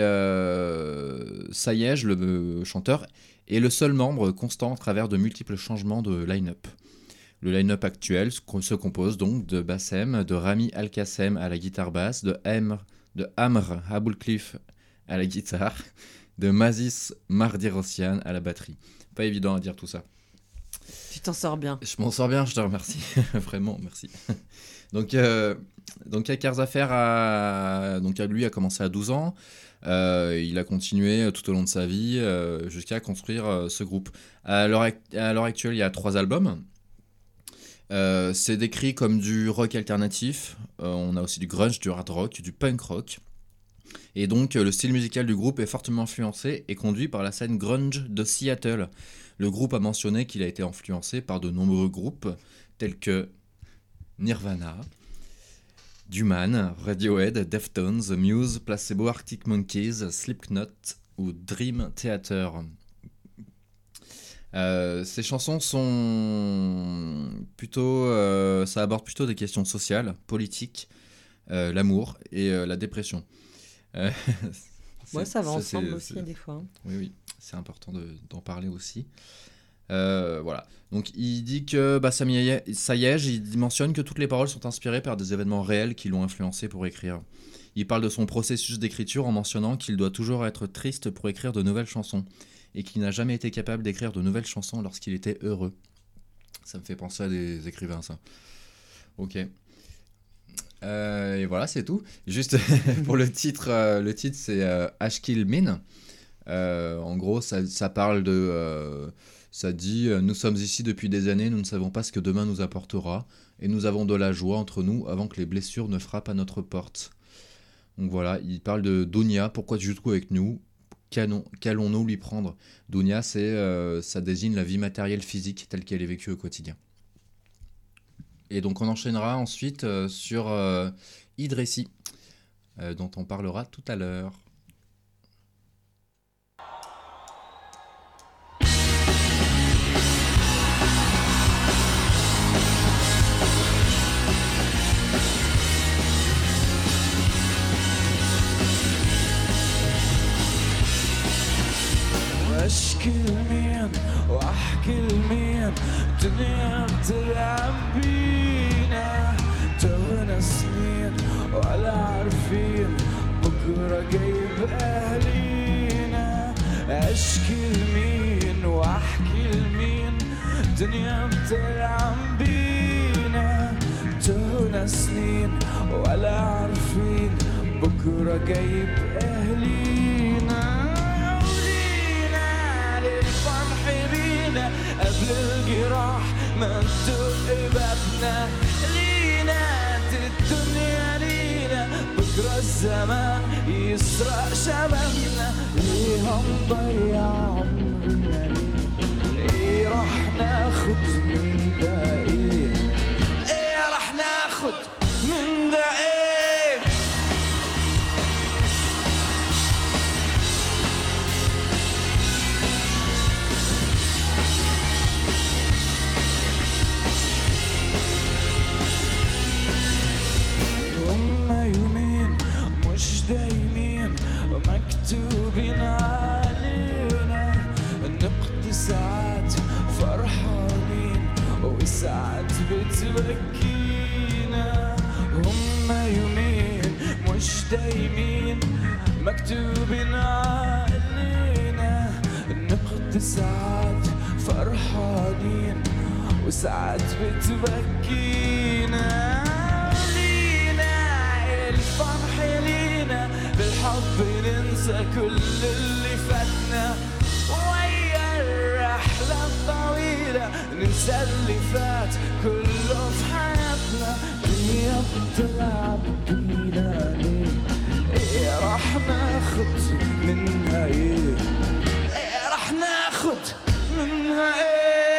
euh, Sayej, le euh, chanteur, est le seul membre constant à travers de multiples changements de line-up. Le line-up actuel se compose donc de Bassem, de Rami Al-Qassem à la guitare basse, de Amr, de Amr Aboulklif à la guitare, de Mazis Mardirossian à la batterie. Pas évident à dire tout ça. Tu t'en sors bien. Je m'en sors bien, je te remercie. Vraiment, merci. Donc, euh, donc Hacker Zafer, a, donc lui, a commencé à douze ans. Euh, il a continué tout au long de sa vie euh, jusqu'à construire euh, ce groupe. À l'heure, à l'heure actuelle, il y a trois albums. Euh, c'est décrit comme du rock alternatif, euh, on a aussi du grunge, du hard rock, du punk rock, et donc euh, le style musical du groupe est fortement influencé et conduit par la scène grunge de Seattle. Le groupe a mentionné qu'il a été influencé par de nombreux groupes tels que Nirvana, Duman, Radiohead, Deftones, Muse, Placebo, Arctic Monkeys, Slipknot ou Dream Theater. Euh, ces chansons sont plutôt, euh, ça aborde plutôt des questions sociales, politiques, euh, l'amour et euh, la dépression. Euh, ouais, ça va ça, ensemble aussi c'est... des fois. Hein. Oui, oui, c'est important de, d'en parler aussi. Euh, voilà. Donc il dit que Bassem Sayej, il mentionne que toutes les paroles sont inspirées par des événements réels qui l'ont influencé pour écrire. Il parle de son processus d'écriture en mentionnant qu'il doit toujours être triste pour écrire de nouvelles chansons, et qu'il n'a jamais été capable d'écrire de nouvelles chansons lorsqu'il était heureux. Ça me fait penser à des écrivains, ça. Ok. Euh, et voilà, c'est tout. Juste pour le titre, euh, le titre c'est euh, Ashkill Min. Euh, en gros, ça, ça parle de... Euh, ça dit euh, « Nous sommes ici depuis des années, nous ne savons pas ce que demain nous apportera, et nous avons de la joie entre nous avant que les blessures ne frappent à notre porte. » Donc voilà, il parle de Dounia, pourquoi tu joues avec nous ? Qu'allons-nous lui prendre ? Dounia, c'est, euh, ça désigne la vie matérielle physique telle qu'elle est vécue au quotidien. Et donc on enchaînera ensuite euh, sur euh, Idressi, euh, dont on parlera tout à l'heure. اشكي لمين واحكي لمين دنيا بتلعب بينا تونا سنين ولا عارفين بكره جايب اهلينا اشكي لمين واحكي لمين دنيا بتلعب بينا تونا سنين ولا عارفين بكره جايب اهلينا قبل الجراح ما ندق بابنا لينا الدنيا لينا بكرة الزمان يسرق شبابنا ليه هنضيع عمرنا ليه؟ ايه راح ناخد من ده ايه؟ ايه راح ناخد من ده ايه؟ هما يومين مش دايمين مكتوبين علينا، نقضي ساعات فرحانين وساعات بتبكينا. هما يومين مش دايمين مكتوبين علينا، نقضي ساعات فرحانين وساعات بتبكينا. الفرح لينا بالحب ننسى كل اللي فاتنا، ويا الرحلة الطويلة ننسى اللي فات كله في حياتنا. الدنيا بتلعب بينا ليه؟ ايه راح ناخد منها ايه؟ ايه راح ناخد منها ايه؟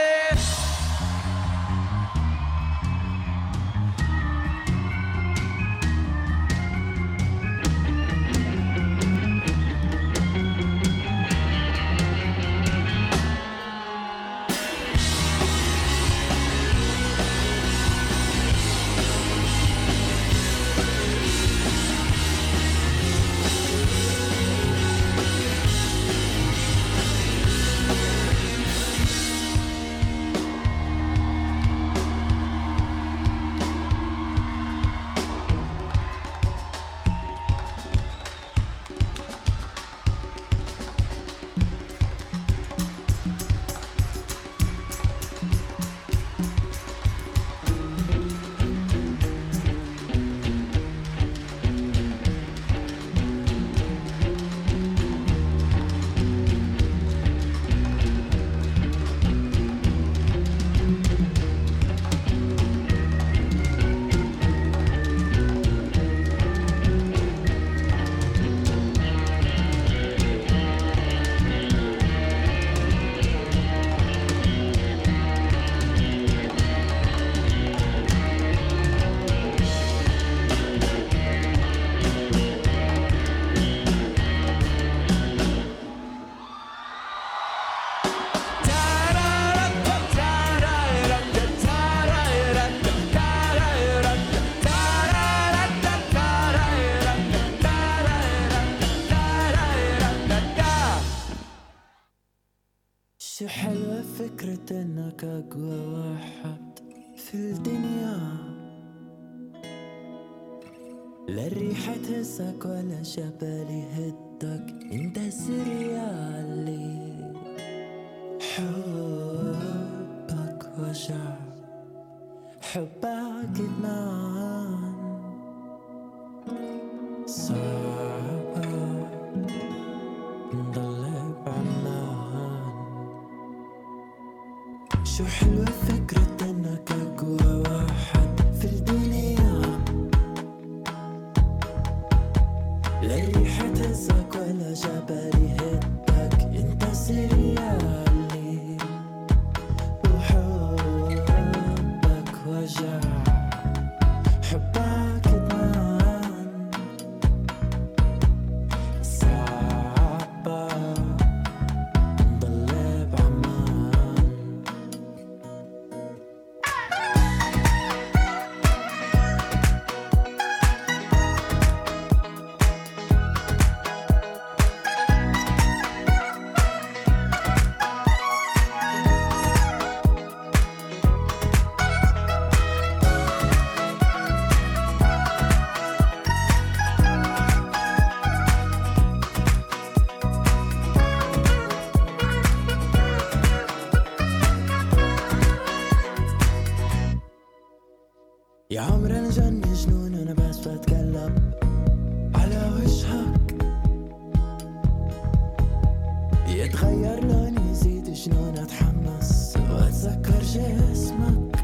شو حلوة فكرة انك اقوى واحد في الدنيا، لا الريحة تهزك ولا جبل يهدك، انت سريالي. حبك وجع حبك ادمان، صعب نضل بعمان. شو حلوة فكرة انك اقوى واحد في الدنيا، لا الريحة تهزك ولا جبل يهدك، انت سريالي. وحبك وجع حبك ادمان، صعبة نضل بعمان. يا عمري انا جني جنون، انا بس بتقلب على وجهك، يتغير لوني يزيد جنون، اتحمس واتذكر جسمك،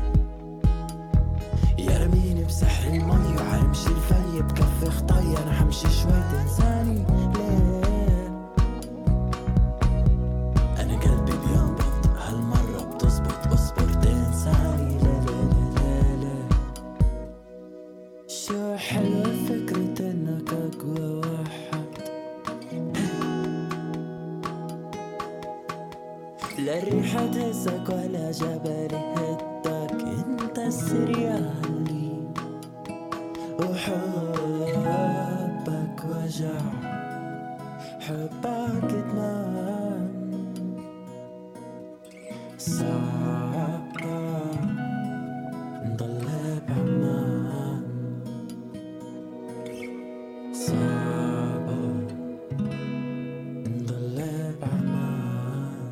يرميني بسحر المي وعمشي الفي بكف خطي، انا حمشي شوي تنساني ليه؟ جبل هدك انت السريالي وحبك وجع حبك ادمان صعب نضل بعمان صعب نضل بعمان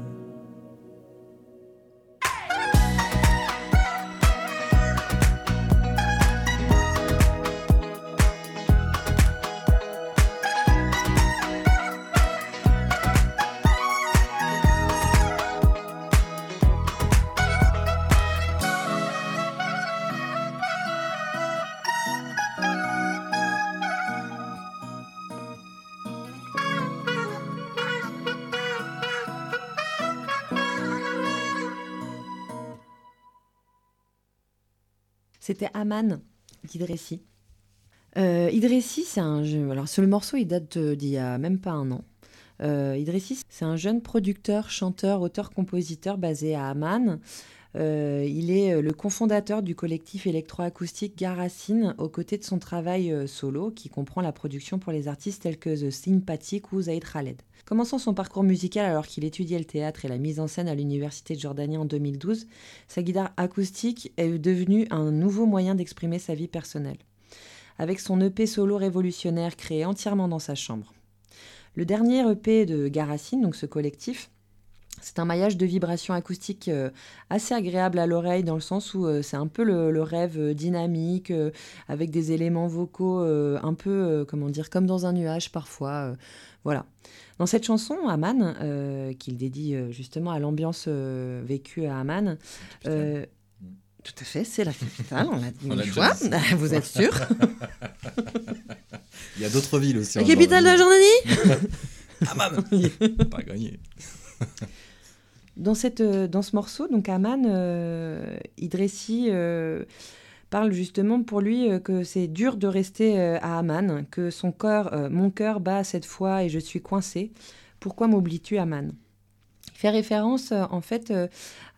C'était Aman d'Idressi. Euh, Idressi, c'est un jeu. Alors, ce morceau, il date de- d'il y a même pas un an. Euh, Idressi, c'est un jeune producteur, chanteur, auteur-compositeur basé à Amman. Euh, il est euh, le cofondateur du collectif électroacoustique Garacine, aux côtés de son travail euh, solo, qui comprend la production pour les artistes tels que The Sympathic ou Zaid Khaled. Commençant son parcours musical alors qu'il étudiait le théâtre et la mise en scène à l'Université de Jordanie en deux mille douze, sa guitare acoustique est devenue un nouveau moyen d'exprimer sa vie personnelle. Avec son E P solo révolutionnaire créé entièrement dans sa chambre. Le dernier E P de Garacine, donc ce collectif, c'est un maillage de vibrations acoustiques euh, assez agréable à l'oreille dans le sens où euh, c'est un peu le, le rêve euh, dynamique euh, avec des éléments vocaux euh, un peu, euh, comment dire, comme dans un nuage parfois. euh, voilà. Dans cette chanson, Amman, euh, qu'il dédie euh, justement à l'ambiance euh, vécue à Amman, euh, tout à fait, c'est la capitale, on l'a dit On une l'a fois. déjà dit. Vous êtes sûr? Il y a d'autres villes aussi. La en capitale de la Jordanie. Amman. Pas gagné. Dans, cette, euh, dans ce morceau, donc Amman, euh, Idressi euh, parle justement pour lui euh, que c'est dur de rester euh, à Amman, que son cœur, euh, mon cœur bat cette fois et je suis coincé. Pourquoi m'oublies-tu, Amman? Il fait référence euh, en fait euh,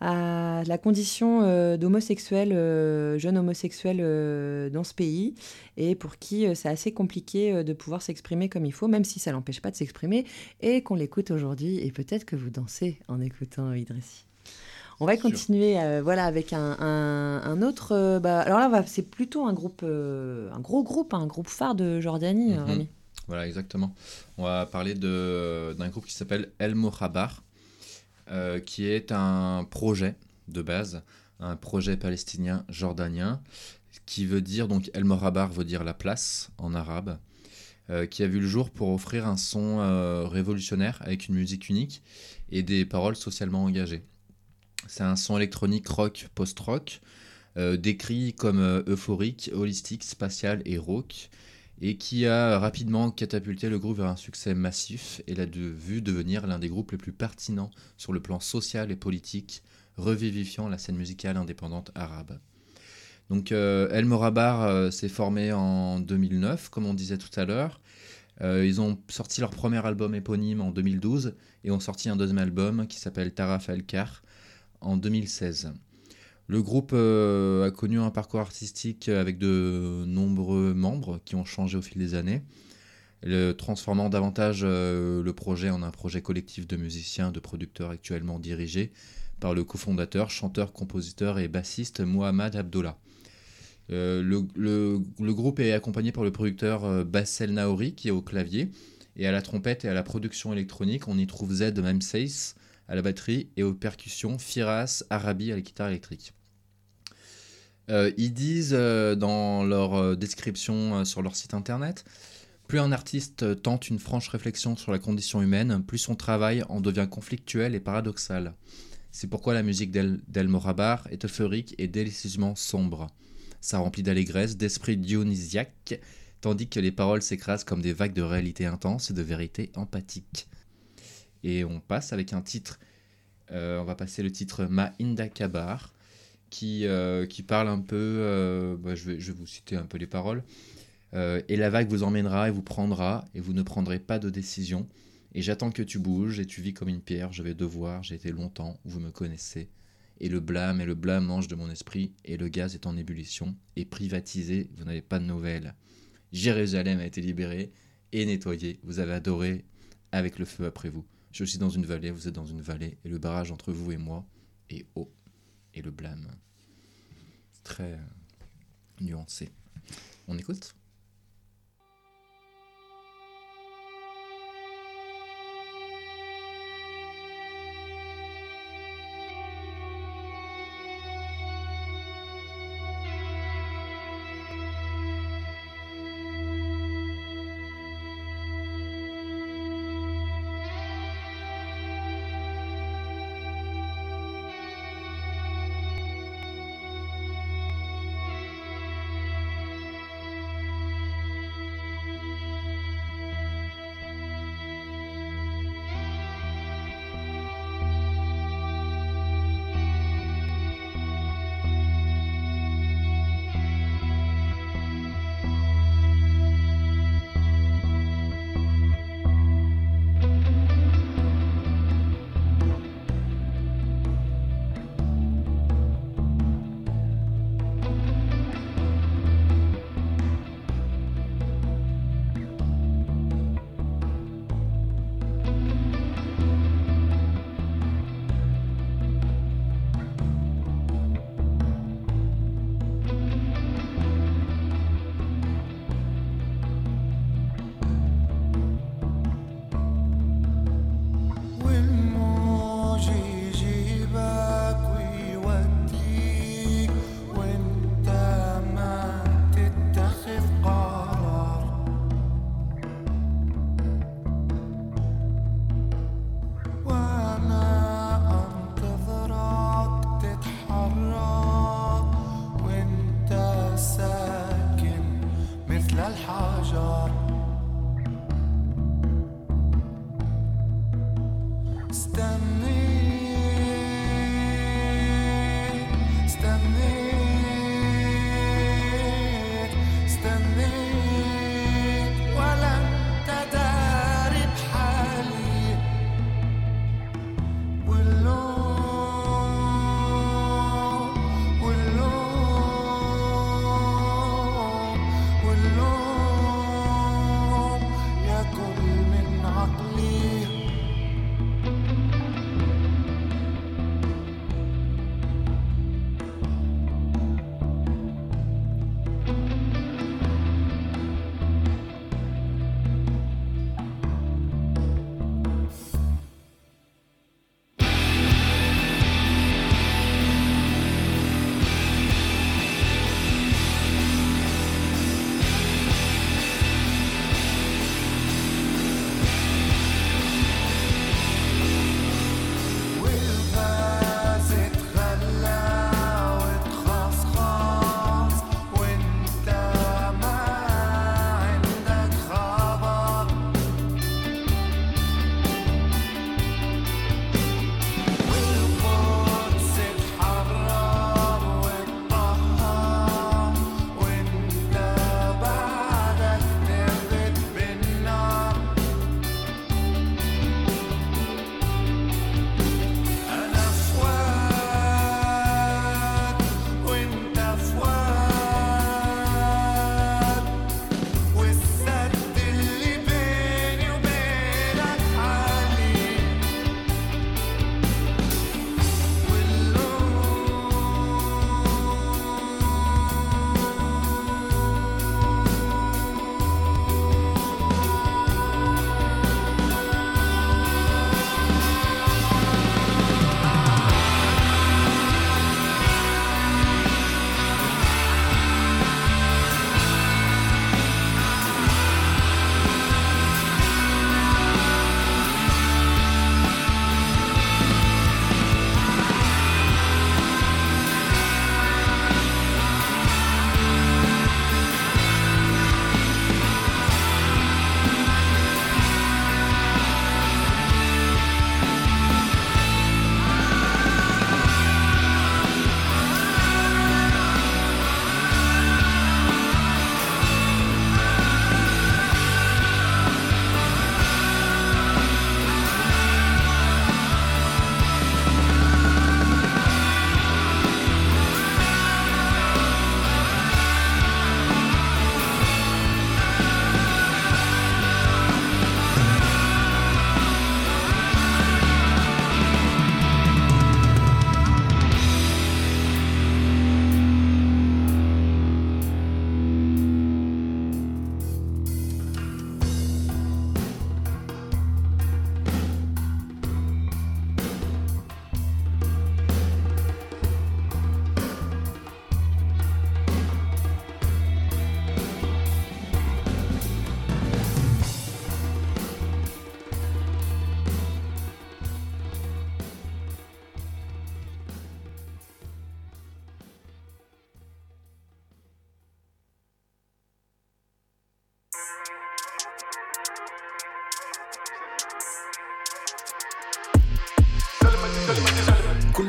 à la condition euh, d'homosexuel, euh, jeune homosexuel euh, dans ce pays, et pour qui euh, c'est assez compliqué euh, de pouvoir s'exprimer comme il faut, même si ça l'empêche pas de s'exprimer, et qu'on l'écoute aujourd'hui, et peut-être que vous dansez en écoutant Idressi. On va continuer euh, voilà, avec un, un, un autre... euh, bah, alors là, va- c'est plutôt un groupe, euh, un gros groupe, un groupe phare de Jordanie, Mhm. Rémi. Voilà, exactement. On va parler de, d'un groupe qui s'appelle El Mohabar, euh, qui est un projet de base, un projet palestinien jordanien, qui veut dire, donc El Mohabar veut dire la place en arabe, euh, qui a vu le jour pour offrir un son euh, révolutionnaire avec une musique unique et des paroles socialement engagées. C'est un son électronique rock, post-rock, euh, décrit comme euh, euphorique, holistique, spatial et rock, et qui a rapidement catapulté le groupe vers un succès massif et l'a de, vu devenir l'un des groupes les plus pertinents sur le plan social et politique, revivifiant la scène musicale indépendante arabe. Donc euh, El Mohabar euh, s'est formé en deux mille neuf, comme on disait tout à l'heure. Euh, ils ont sorti leur premier album éponyme en deux mille douze et ont sorti un deuxième album qui s'appelle Taraf El-Kar en deux mille seize. Le groupe euh, a connu un parcours artistique avec de nombreux membres qui ont changé au fil des années, le, transformant davantage euh, le projet en un projet collectif de musiciens, de producteurs actuellement dirigé par le cofondateur, chanteur, compositeur et bassiste Mohamed Abdollah. Euh, le, le, le groupe est accompagné par le producteur euh, Bassel Naouri qui est au clavier, et à la trompette et à la production électronique on y trouve Zed Memseis à la batterie et aux percussions Firas Arabi à la guitare électrique. Euh, ils disent euh, dans leur euh, description euh, sur leur site internet: plus un artiste euh, tente une franche réflexion sur la condition humaine, plus son travail en devient conflictuel et paradoxal. C'est pourquoi la musique d'El, d'El Mohabar est euphorique et délicieusement sombre. Ça remplit d'allégresse, d'esprit dionysiaque, tandis que les paroles s'écrasent comme des vagues de réalité intense et de vérité empathique. Et on passe avec un titre, euh, on va passer le titre Ma Inda Kabar, qui, euh, qui parle un peu, euh, bah, je, vais, je vais vous citer un peu les paroles. Euh, et la vague vous emmènera et vous prendra, et vous ne prendrez pas de décision. Et j'attends que tu bouges, et tu vis comme une pierre, je vais devoir, j'ai été longtemps, vous me connaissez. et le blâme, et le blâme mange de mon esprit, et le gaz est en ébullition, et privatisé, vous n'avez pas de nouvelles. Jérusalem a été libérée et nettoyée, vous avez adoré avec le feu après vous. Je suis dans une vallée, vous êtes dans une vallée, et le barrage entre vous et moi est haut, et le blâme. C'est très euh, nuancé. On écoute ?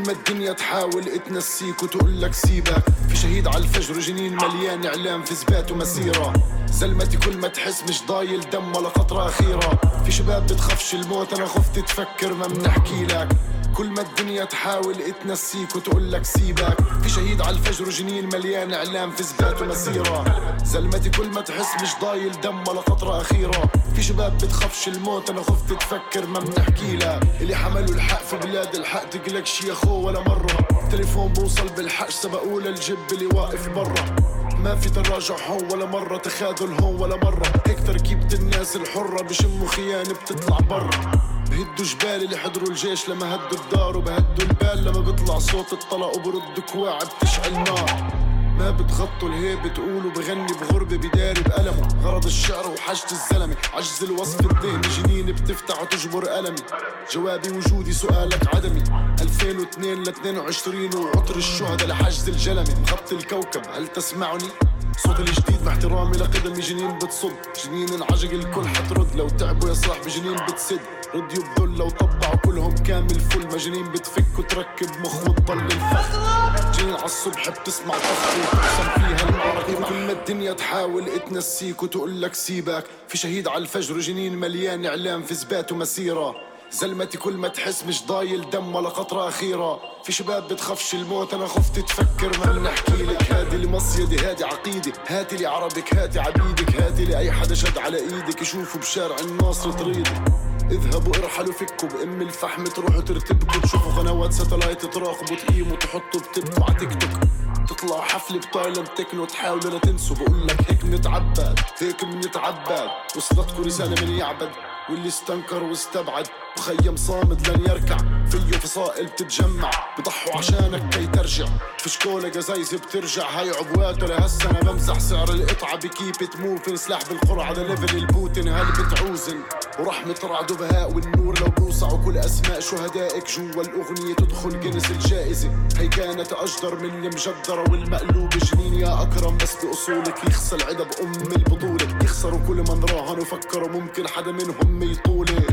ما الدنيا تحاول تنسيك وتقول لك سيبك في شهيد على الفجر جنين مليان اعلام في ثبات ومسيره زلمتي كل ما تحس مش ضايل دم ولا قطره اخيره في شباب بتخافش الموت انا خفت تفكر ما بنحكي لك كل ما الدنيا تحاول تنسيك وتقول لك سيبك في شهيد على الفجر جنين مليان اعلام في ثبات ومسيره زلمتي كل ما تحس مش ضايل دم ولا قطره اخيره في شباب بتخافش الموت انا خفت تفكر ما بنحكي لك اللي حملوا الحق في بلاد الحق تقلقش يا اخو ولا مره تليفون بوصل بالحق سبقوا للجب اللي واقف برا ما في تراجع هون ولا مرة تخاذل هون ولا مرة هيك تركيبة الناس الحرة بشموا خيانة بتطلع برا بهدوا جبال اللي حضروا الجيش لما هدوا الدار وبهدوا البال لما بيطلع صوت الطلق وبردوا كواع بتشعل نار ما بتغطوا الهيب بتقولوا بغني بغربة بداري بألمه غرض الشعر وحاجة الزلمة عجز الوصف الذهني جنين بتفتح وتجبر ألمي جوابي وجودي سؤالك عدمي ألفين واثنين ل اثنين وعشرين وعطر الشهداء لحجز الجلمة مغطي الكوكب هل تسمعني؟ صوت الجديد مع احترامي لقدمي جنين بتصد جنين انعجق الكل حترد لو تعبوا يا صاحبي جنين بتسد رد يبذل لو طبعوا كلهم كامل فل مجنين بتفك وتركب مخ وتضل الفخ جنين عالصبح بتسمع طخ وتقسم فيها المعركة كل ما الدنيا تحاول تنسيك وتقول لك سيبك في شهيد على الفجر جنين مليان اعلام في ثبات ومسيرة زلمتي كل ما تحس مش ضايل دم ولا قطرة أخيرة في شباب بتخافش الموت أنا خفت تفكر ما بنحكي لك هادي لي مصيدي هادي عقيدة هاتي لي عربك هاتي عبيدك هاتي لي أي حدا شد على إيدك يشوفوا بشارع الناصر طريدي اذهبوا ارحلوا فكوا بأم الفحم تروحوا ترتبكوا تشوفوا قنوات ساتلايت تراقبوا تقيموا تحطوا بتبتوا على تيك توك تطلعوا حفلة بتايلاند تكنو تحاولوا لا تنسوا بقول لك هيك بنتعبد هيك بنتعبد وصلتكم رسالة من يعبد واللي استنكر واستبعد مخيم صامد لن يركع فيه فصائل بتتجمع بضحوا عشانك كي ترجع في شكولة جزايز بترجع هاي عبواته لهسه انا بمزح سعر القطعة بكيبة موفن سلاح بالقرعة على ليفل البوتين هل بتعوزن ورحمة رعد وبهاء والنور لو بوصعوا كل اسماء شهدائك جوا الاغنية تدخل جنس الجائزة هي كانت اجدر من المجدرة والمقلوب جنين يا اكرم بس باصولك يخسى العدا بام البطولة يخسروا كل من راهن وفكروا ممكن حدا منهم يطولك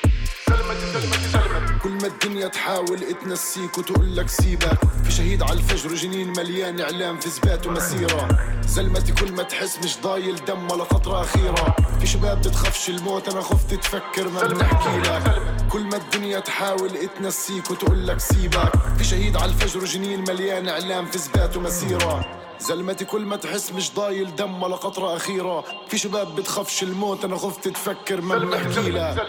كل ما الدنيا تحاول تنسيك وتقول لك سيبك في شهيد على الفجر جنين مليان اعلام في ثبات ومسيره زلمتي كل ما تحس مش ضايل دم ولا قطره اخيره في شباب بتخافش الموت انا خفت تفكر ما بنحكي لك كل ما الدنيا تحاول تنسيك وتقول لك سيبك في شهيد على الفجر جنين مليان اعلام في ثبات ومسيره زلمتي كل ما تحس مش ضايل دم ولا قطره اخيره في شباب بتخافش الموت انا خفت تفكر ما بنحكي لك.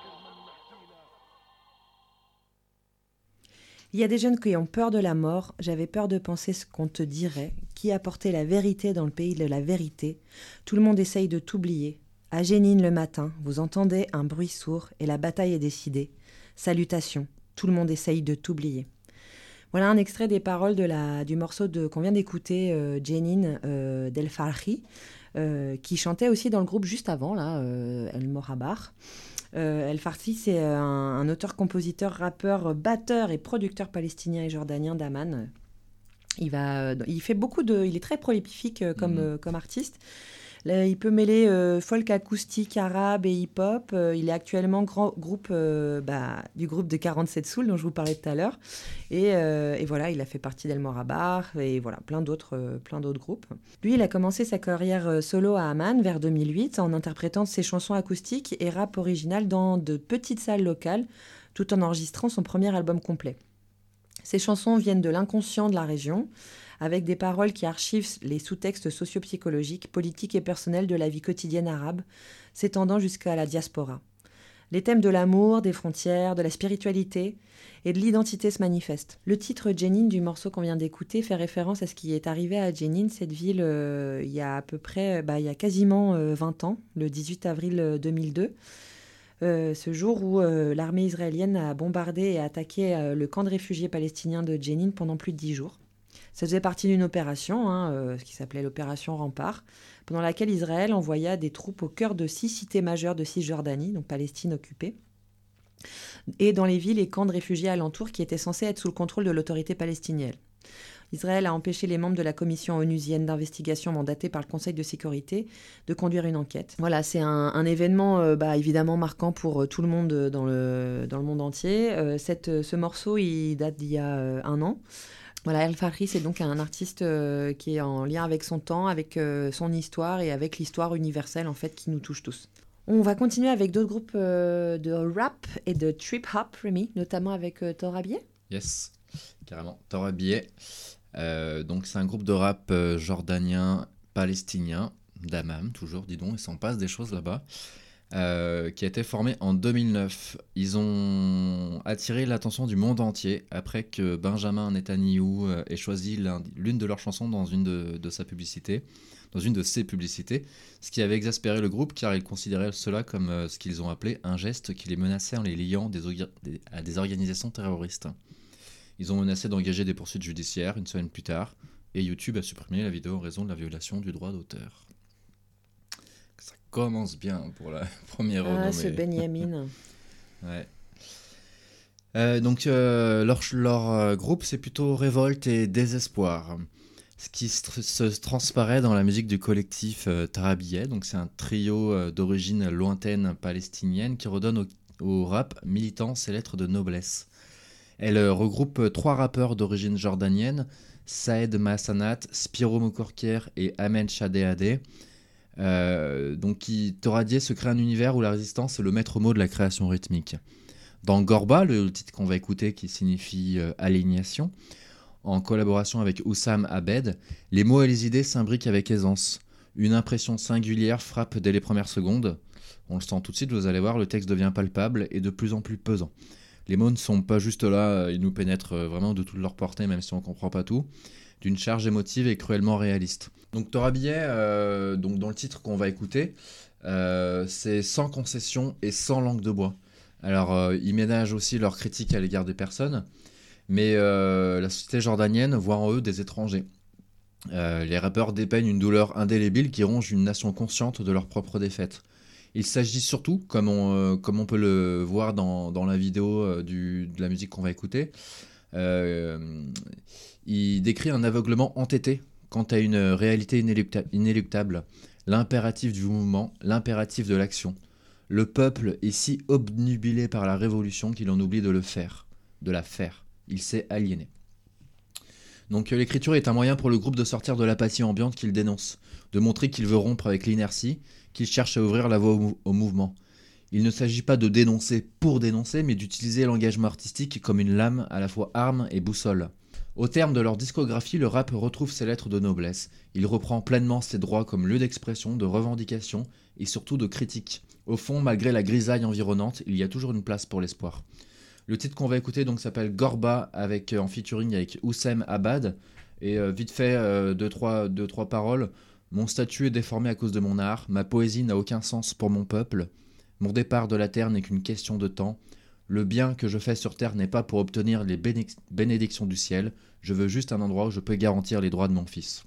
Il y a des jeunes qui ont peur de la mort. J'avais peur de penser ce qu'on te dirait. Qui a porté la vérité dans le pays de la vérité? Tout le monde essaye de t'oublier. À Génine le matin, vous entendez un bruit sourd et la bataille est décidée. Salutations. Tout le monde essaye de t'oublier. Voilà un extrait des paroles de la, du morceau de, qu'on vient d'écouter, euh, Génine euh, d'El Farhi, euh, qui chantait aussi dans le groupe juste avant, là, euh, El Morabar. Euh, El Farhi, c'est un, un auteur, compositeur, rappeur, batteur et producteur palestinien et jordanien d'Amman. Il, va, il fait beaucoup de... Il est très prolifique euh, comme, mmh. euh, comme artiste. Là, il peut mêler euh, folk acoustique, arabe et hip-hop. Euh, il est actuellement grand groupe euh, bah, du groupe de quarante-sept Soul dont je vous parlais tout à l'heure. Et, euh, et voilà, il a fait partie d'El Morabar et voilà, plein d'autres, euh, plein d'autres groupes. Lui, il a commencé sa carrière euh, solo à Amman vers deux mille huit en interprétant ses chansons acoustiques et rap original dans de petites salles locales tout en enregistrant son premier album complet. Ces chansons viennent de l'inconscient de la région, avec des paroles qui archivent les sous-textes socio-psychologiques, politiques et personnels de la vie quotidienne arabe, s'étendant jusqu'à la diaspora. Les thèmes de l'amour, des frontières, de la spiritualité et de l'identité se manifestent. Le titre Génine du morceau qu'on vient d'écouter fait référence à ce qui est arrivé à Génine, cette ville, euh, il y a à peu près, bah, il y a quasiment euh, vingt ans, le dix-huit avril deux mille deux. Euh, ce jour où euh, l'armée israélienne a bombardé et attaqué euh, le camp de réfugiés palestiniens de Génine pendant plus de dix jours. Ça faisait partie d'une opération, hein, euh, qui s'appelait l'opération Rempart, pendant laquelle Israël envoya des troupes au cœur de six cités majeures de Cisjordanie, donc Palestine occupée, et dans les villes et camps de réfugiés alentours qui étaient censés être sous le contrôle de l'autorité palestinienne. Israël a empêché les membres de la commission onusienne d'investigation mandatée par le Conseil de sécurité de conduire une enquête. Voilà, c'est un, un événement euh, bah, évidemment marquant pour euh, tout le monde dans le, dans le monde entier. Euh, cette, ce morceau, il date d'il y a euh, un an. Voilà, El Fahri, c'est donc un artiste euh, qui est en lien avec son temps, avec euh, son histoire et avec l'histoire universelle en fait qui nous touche tous. On va continuer avec d'autres groupes euh, de rap et de trip-hop, Rémi, notamment avec euh, Torabieh. Yes, carrément. Torabieh, euh, donc c'est un groupe de rap euh, jordanien, palestinien, d'Amman, toujours, dis donc, il s'en passe des choses là-bas, euh, qui a été formé en deux mille neuf. Ils ont attiré l'attention du monde entier après que Benjamin Netanyahou euh, ait choisi l'un, l'une de leurs chansons dans une de, de sa publicité. dans une de ses publicités, ce qui avait exaspéré le groupe car ils considéraient cela comme euh, ce qu'ils ont appelé un geste qui les menaçait en les liant des orga- des, à des organisations terroristes. Ils ont menacé d'engager des poursuites judiciaires une semaine plus tard, et YouTube a supprimé la vidéo en raison de la violation du droit d'auteur. Ça commence bien pour la première Ah, renommée. ce Benjamin. Ouais. Euh, donc euh, leur, leur euh, groupe, c'est plutôt révolte et désespoir. Ce qui se, se transparaît dans la musique du collectif euh, Torabieh. Donc c'est un trio euh, d'origine lointaine palestinienne qui redonne au, au rap militant ses lettres de noblesse. Elle euh, regroupe euh, trois rappeurs d'origine jordanienne, Saed Massanat, Spiro Mokorker et Amen Shadéadé. Euh, donc qui, Torabieh se crée un univers où la résistance est le maître mot de la création rythmique. Dans Gorba, le titre qu'on va écouter qui signifie euh, alignation, en collaboration avec Oussam Abed, les mots et les idées s'imbriquent avec aisance. Une impression singulière frappe dès les premières secondes. On le sent tout de suite, vous allez voir, le texte devient palpable et de plus en plus pesant. Les mots ne sont pas juste là, ils nous pénètrent vraiment de toute leur portée, même si on ne comprend pas tout, d'une charge émotive et cruellement réaliste. Donc Torabieh, euh, donc dans le titre qu'on va écouter, euh, c'est sans concession et sans langue de bois. Alors, euh, ils ménagent aussi leurs critiques à l'égard des personnes, mais euh, la société jordanienne voit en eux des étrangers. Euh, les rappeurs dépeignent une douleur indélébile qui ronge une nation consciente de leur propre défaite. Il s'agit surtout, comme on, euh, comme on peut le voir dans, dans la vidéo euh, du, de la musique qu'on va écouter, euh, il décrit un aveuglement entêté quant à une réalité inélucta- inéluctable, l'impératif du mouvement, l'impératif de l'action. Le peuple est si obnubilé par la révolution qu'il en oublie de le faire, de la faire. Il s'est aliéné. Donc euh, l'écriture est un moyen pour le groupe de sortir de l'apathie ambiante qu'il dénonce, de montrer qu'il veut rompre avec l'inertie, qu'il cherche à ouvrir la voie au, mou- au mouvement. Il ne s'agit pas de dénoncer pour dénoncer, mais d'utiliser l'engagement artistique comme une lame à la fois arme et boussole. Au terme de leur discographie, le rap retrouve ses lettres de noblesse. Il reprend pleinement ses droits comme lieu d'expression, de revendication et surtout de critique. Au fond, malgré la grisaille environnante, il y a toujours une place pour l'espoir. Le titre qu'on va écouter donc s'appelle Gorba avec, en featuring avec Oussam Abad. Et euh, vite fait, euh, deux, trois, deux, trois paroles. Mon statut est déformé à cause de mon art. Ma poésie n'a aucun sens pour mon peuple. Mon départ de la terre n'est qu'une question de temps. Le bien que je fais sur terre n'est pas pour obtenir les béné- bénédictions du ciel. Je veux juste un endroit où je peux garantir les droits de mon fils.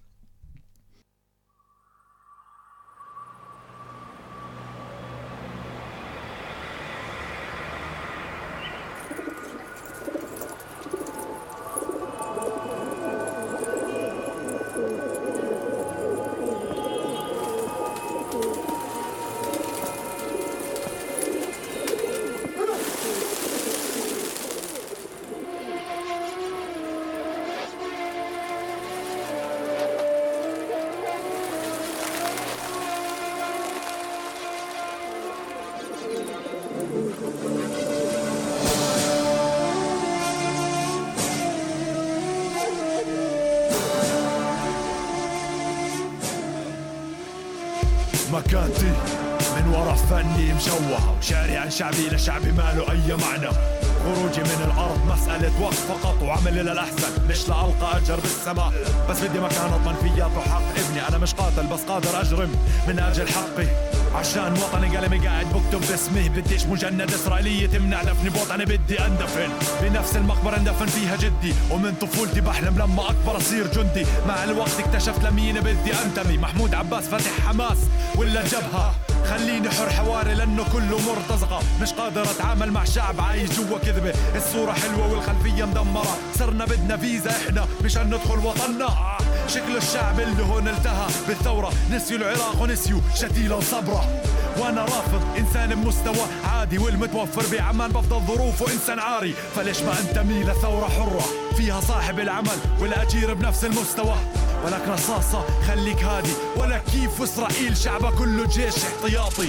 مكانتي من ورا فني مشوه وشاري عن شعبي لشعبي ما له أي معنى خروجي من الأرض مسألة وقت فقط وعمل للأحسن مش لألقى أجر بالسماء بس بدي مكان أضمن فيه حق ابني أنا مش قاتل بس قادر أجرم من أجل حقي عشان وطني قلمي قاعد بكتب باسمي بديش مجند إسرائيلية تمنع دفني بوطني بدي أندفن بنفس المقبرة اندفن فيها جدي ومن طفولتي بحلم لما أكبر أصير جندي مع الوقت اكتشفت لمين بدي أنتمي محمود عباس فتح حماس ولا جبهة خليني حر حواري لأنه كله مرتزقة. مش قادر أتعامل مع شعب عايش جوا كذبة. الصورة حلوة والخلفية مدمرة. صرنا بدنا فيزا إحنا مشان ندخل وطننا. شكل الشعب اللي هون التهى بالثورة. نسيوا العراق ونسيوا شتيلة وصبرة. وانا رافض انسان بمستوى عادي والمتوفر بعمان بفضل ظروفه انسان عاري. فليش ما انتمي لثورة حرة فيها صاحب العمل والاجير بنفس المستوى. ولك رصاصة خليك هادي. ولا كيف اسرائيل شعبها كله جيش احتياطي.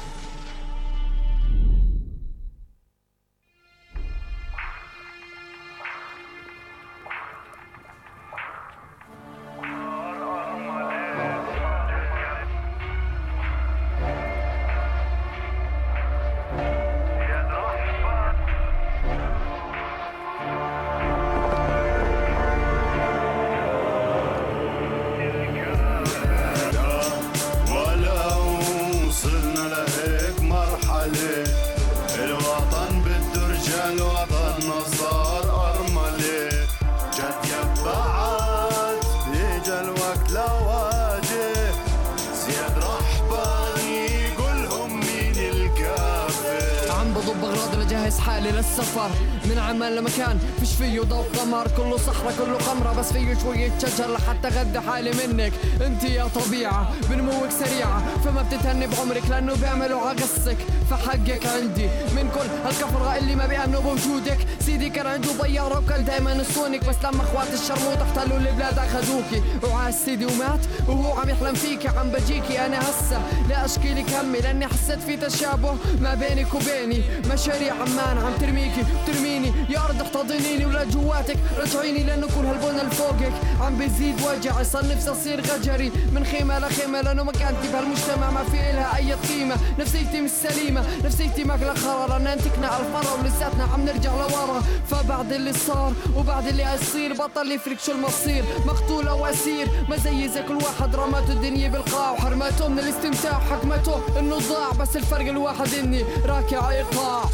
للسفر من عمل لمكان فيش فيه ضوء قمر. كله صحراء كله خمرة بس فيه شوية شجر لحتى غذي حالي منك. انت يا طبيعة بنموك سريعة فما بتتهني بعمرك لانه بيعملوا عقصك. فحقك عندي من كل هالكفرة اللي ما بيأمنوا بوجودك. سيدي كان عنده طيارة وكان دايما يصونك بس لما اخوات الشرموط احتلوا البلاد اخذوكي. وعاش سيدي ومات وهو عم يحلم فيكي. عم بجيكي انا هسه لا اشكي لك همي لاني حسيت في تشابه ما بينك وبيني. مشاريع عمان عم ترميكي ترميني يا ارض احتضنيني ولا جواتك رجعيني لانه كل هالبن الفوقك عم بيزيد وجعي. صار نفسي اصير غجري من خيمه لخيمه لانه مكانتي بهالمجتمع ما في إلها اي قيمه. نفسيتي مش سليمه نفسيتي ماكله خرا لان انتكنا الفرا ولساتنا عم نرجع لورا. فبعد اللي صار وبعد اللي هيصير بطل يفرق شو المصير. مقتول او اسير ما زي زي كل واحد رمته الدنيا بالقاع وحرمته من الاستمتاع وحكمته انه ضاع. بس الفرق الواحد اني راكع ايقاع.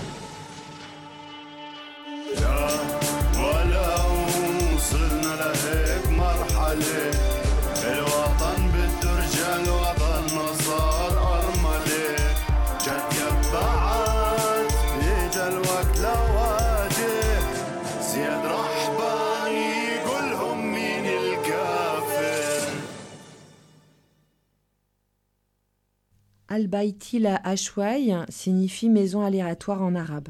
وصلنا لهيك مرحلة الوطن بده رجال وطننا صار أرملة. جد يبعت اجا الوقت لواجه زياد رحباني قولهم مين الكافر. Al-Bayti la Ashwai signifie maison aléatoire en arabe.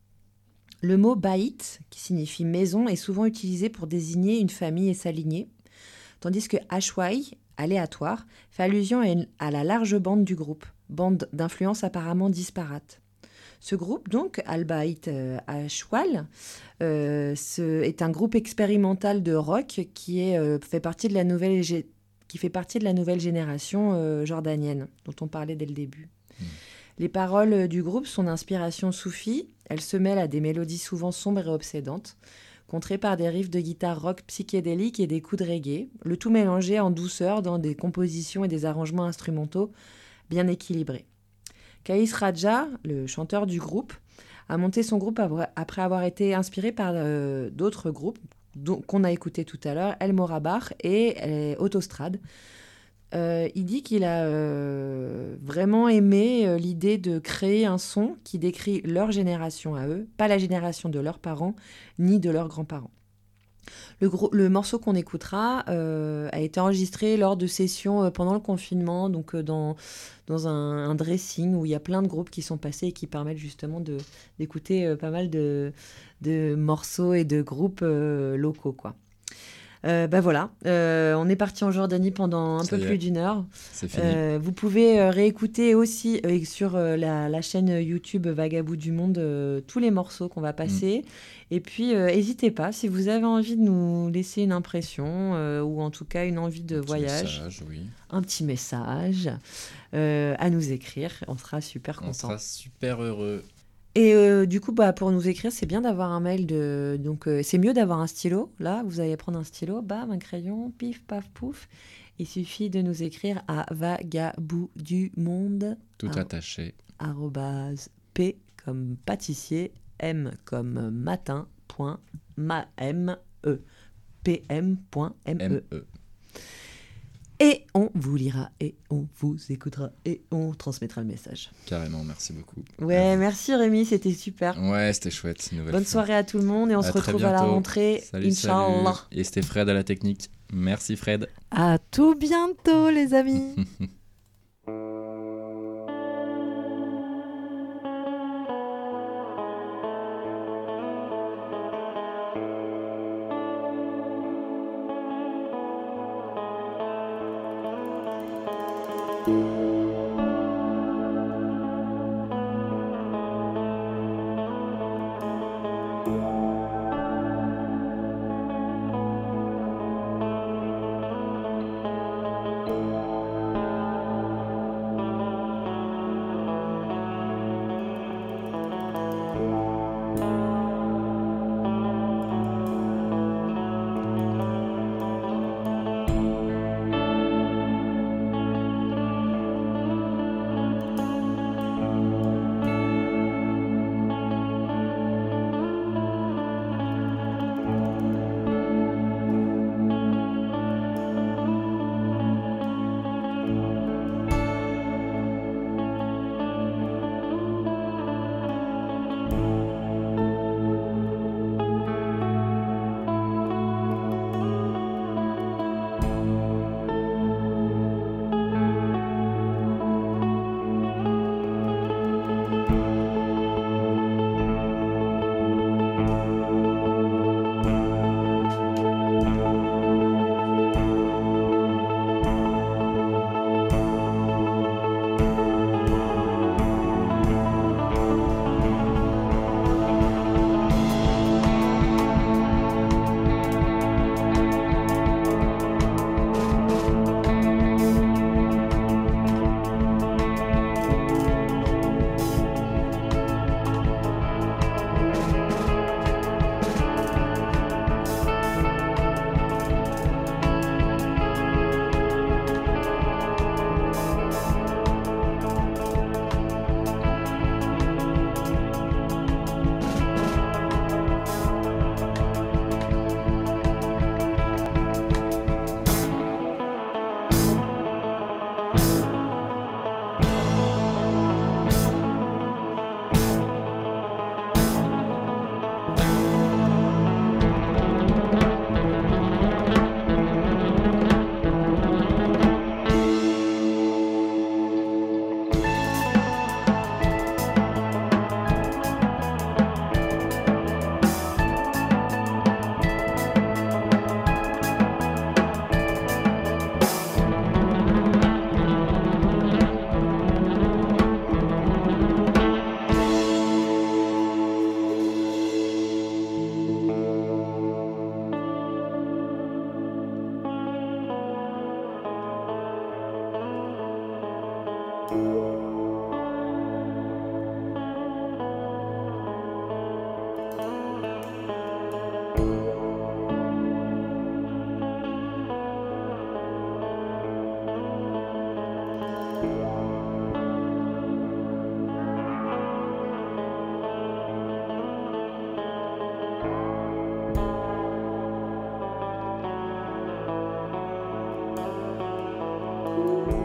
Le mot Baït, qui signifie maison, est souvent utilisé pour désigner une famille et sa lignée, tandis que Ashwai, aléatoire, fait allusion à, une, à la large bande du groupe, bande d'influence apparemment disparate. Ce groupe, donc, Al-Baït euh, Ashwal, euh, ce, est un groupe expérimental de rock qui est, euh, fait partie de la nouvelle, qui fait partie de la nouvelle génération euh, jordanienne, dont on parlait dès le début. Mmh. Les paroles du groupe sont d'inspiration soufie. Elles se mêlent à des mélodies souvent sombres et obsédantes, contrées par des riffs de guitare rock psychédéliques et des coups de reggae, le tout mélangé en douceur dans des compositions et des arrangements instrumentaux bien équilibrés. Kaïs Raja, le chanteur du groupe, a monté son groupe après avoir été inspiré par euh, d'autres groupes qu'on a écoutés tout à l'heure, El Morabach et euh, Autostrade. Euh, il dit qu'il a euh, vraiment aimé euh, l'idée de créer un son qui décrit leur génération à eux, pas la génération de leurs parents ni de leurs grands-parents. Le, gros, le morceau qu'on écoutera euh, a été enregistré lors de sessions euh, pendant le confinement, donc euh, dans, dans un, un dressing où il y a plein de groupes qui sont passés et qui permettent justement de, d'écouter euh, pas mal de, de morceaux et de groupes euh, locaux, quoi. Euh, ben voilà, euh, on est parti en Jordanie pendant un Ça peu plus est. d'une heure. C'est fini. Euh, vous pouvez euh, réécouter aussi euh, sur euh, la, la chaîne YouTube Vagabond du Monde euh, tous les morceaux qu'on va passer. Mmh. Et puis, n'hésitez pas, si vous avez envie de nous laisser une impression euh, ou en tout cas une envie de un voyage, petit message, oui. un petit message euh, à nous écrire. On sera super contents. On sera super heureux. Et euh, du coup, bah, pour nous écrire, c'est bien d'avoir un mail. De... Donc, euh, c'est mieux d'avoir un stylo. Là, vous allez prendre un stylo, bam, un crayon, pif, paf, pouf. Il suffit de nous écrire à vagaboudumonde. Tout ar- attaché. Arrobase P comme pâtissier, M comme matin, point, ma, M, E. P M point M E. Et on vous lira, et on vous écoutera, et on transmettra le message. Carrément, merci beaucoup. Ouais, merci Rémi, c'était super. Ouais, c'était chouette. Une nouvelle Bonne fois. soirée à tout le monde, et on À se très retrouve à la bientôt. rentrée, Salut, Inch'Allah. salut. Et c'était Fred à la technique. Merci Fred. À tout bientôt, les amis. Thank you.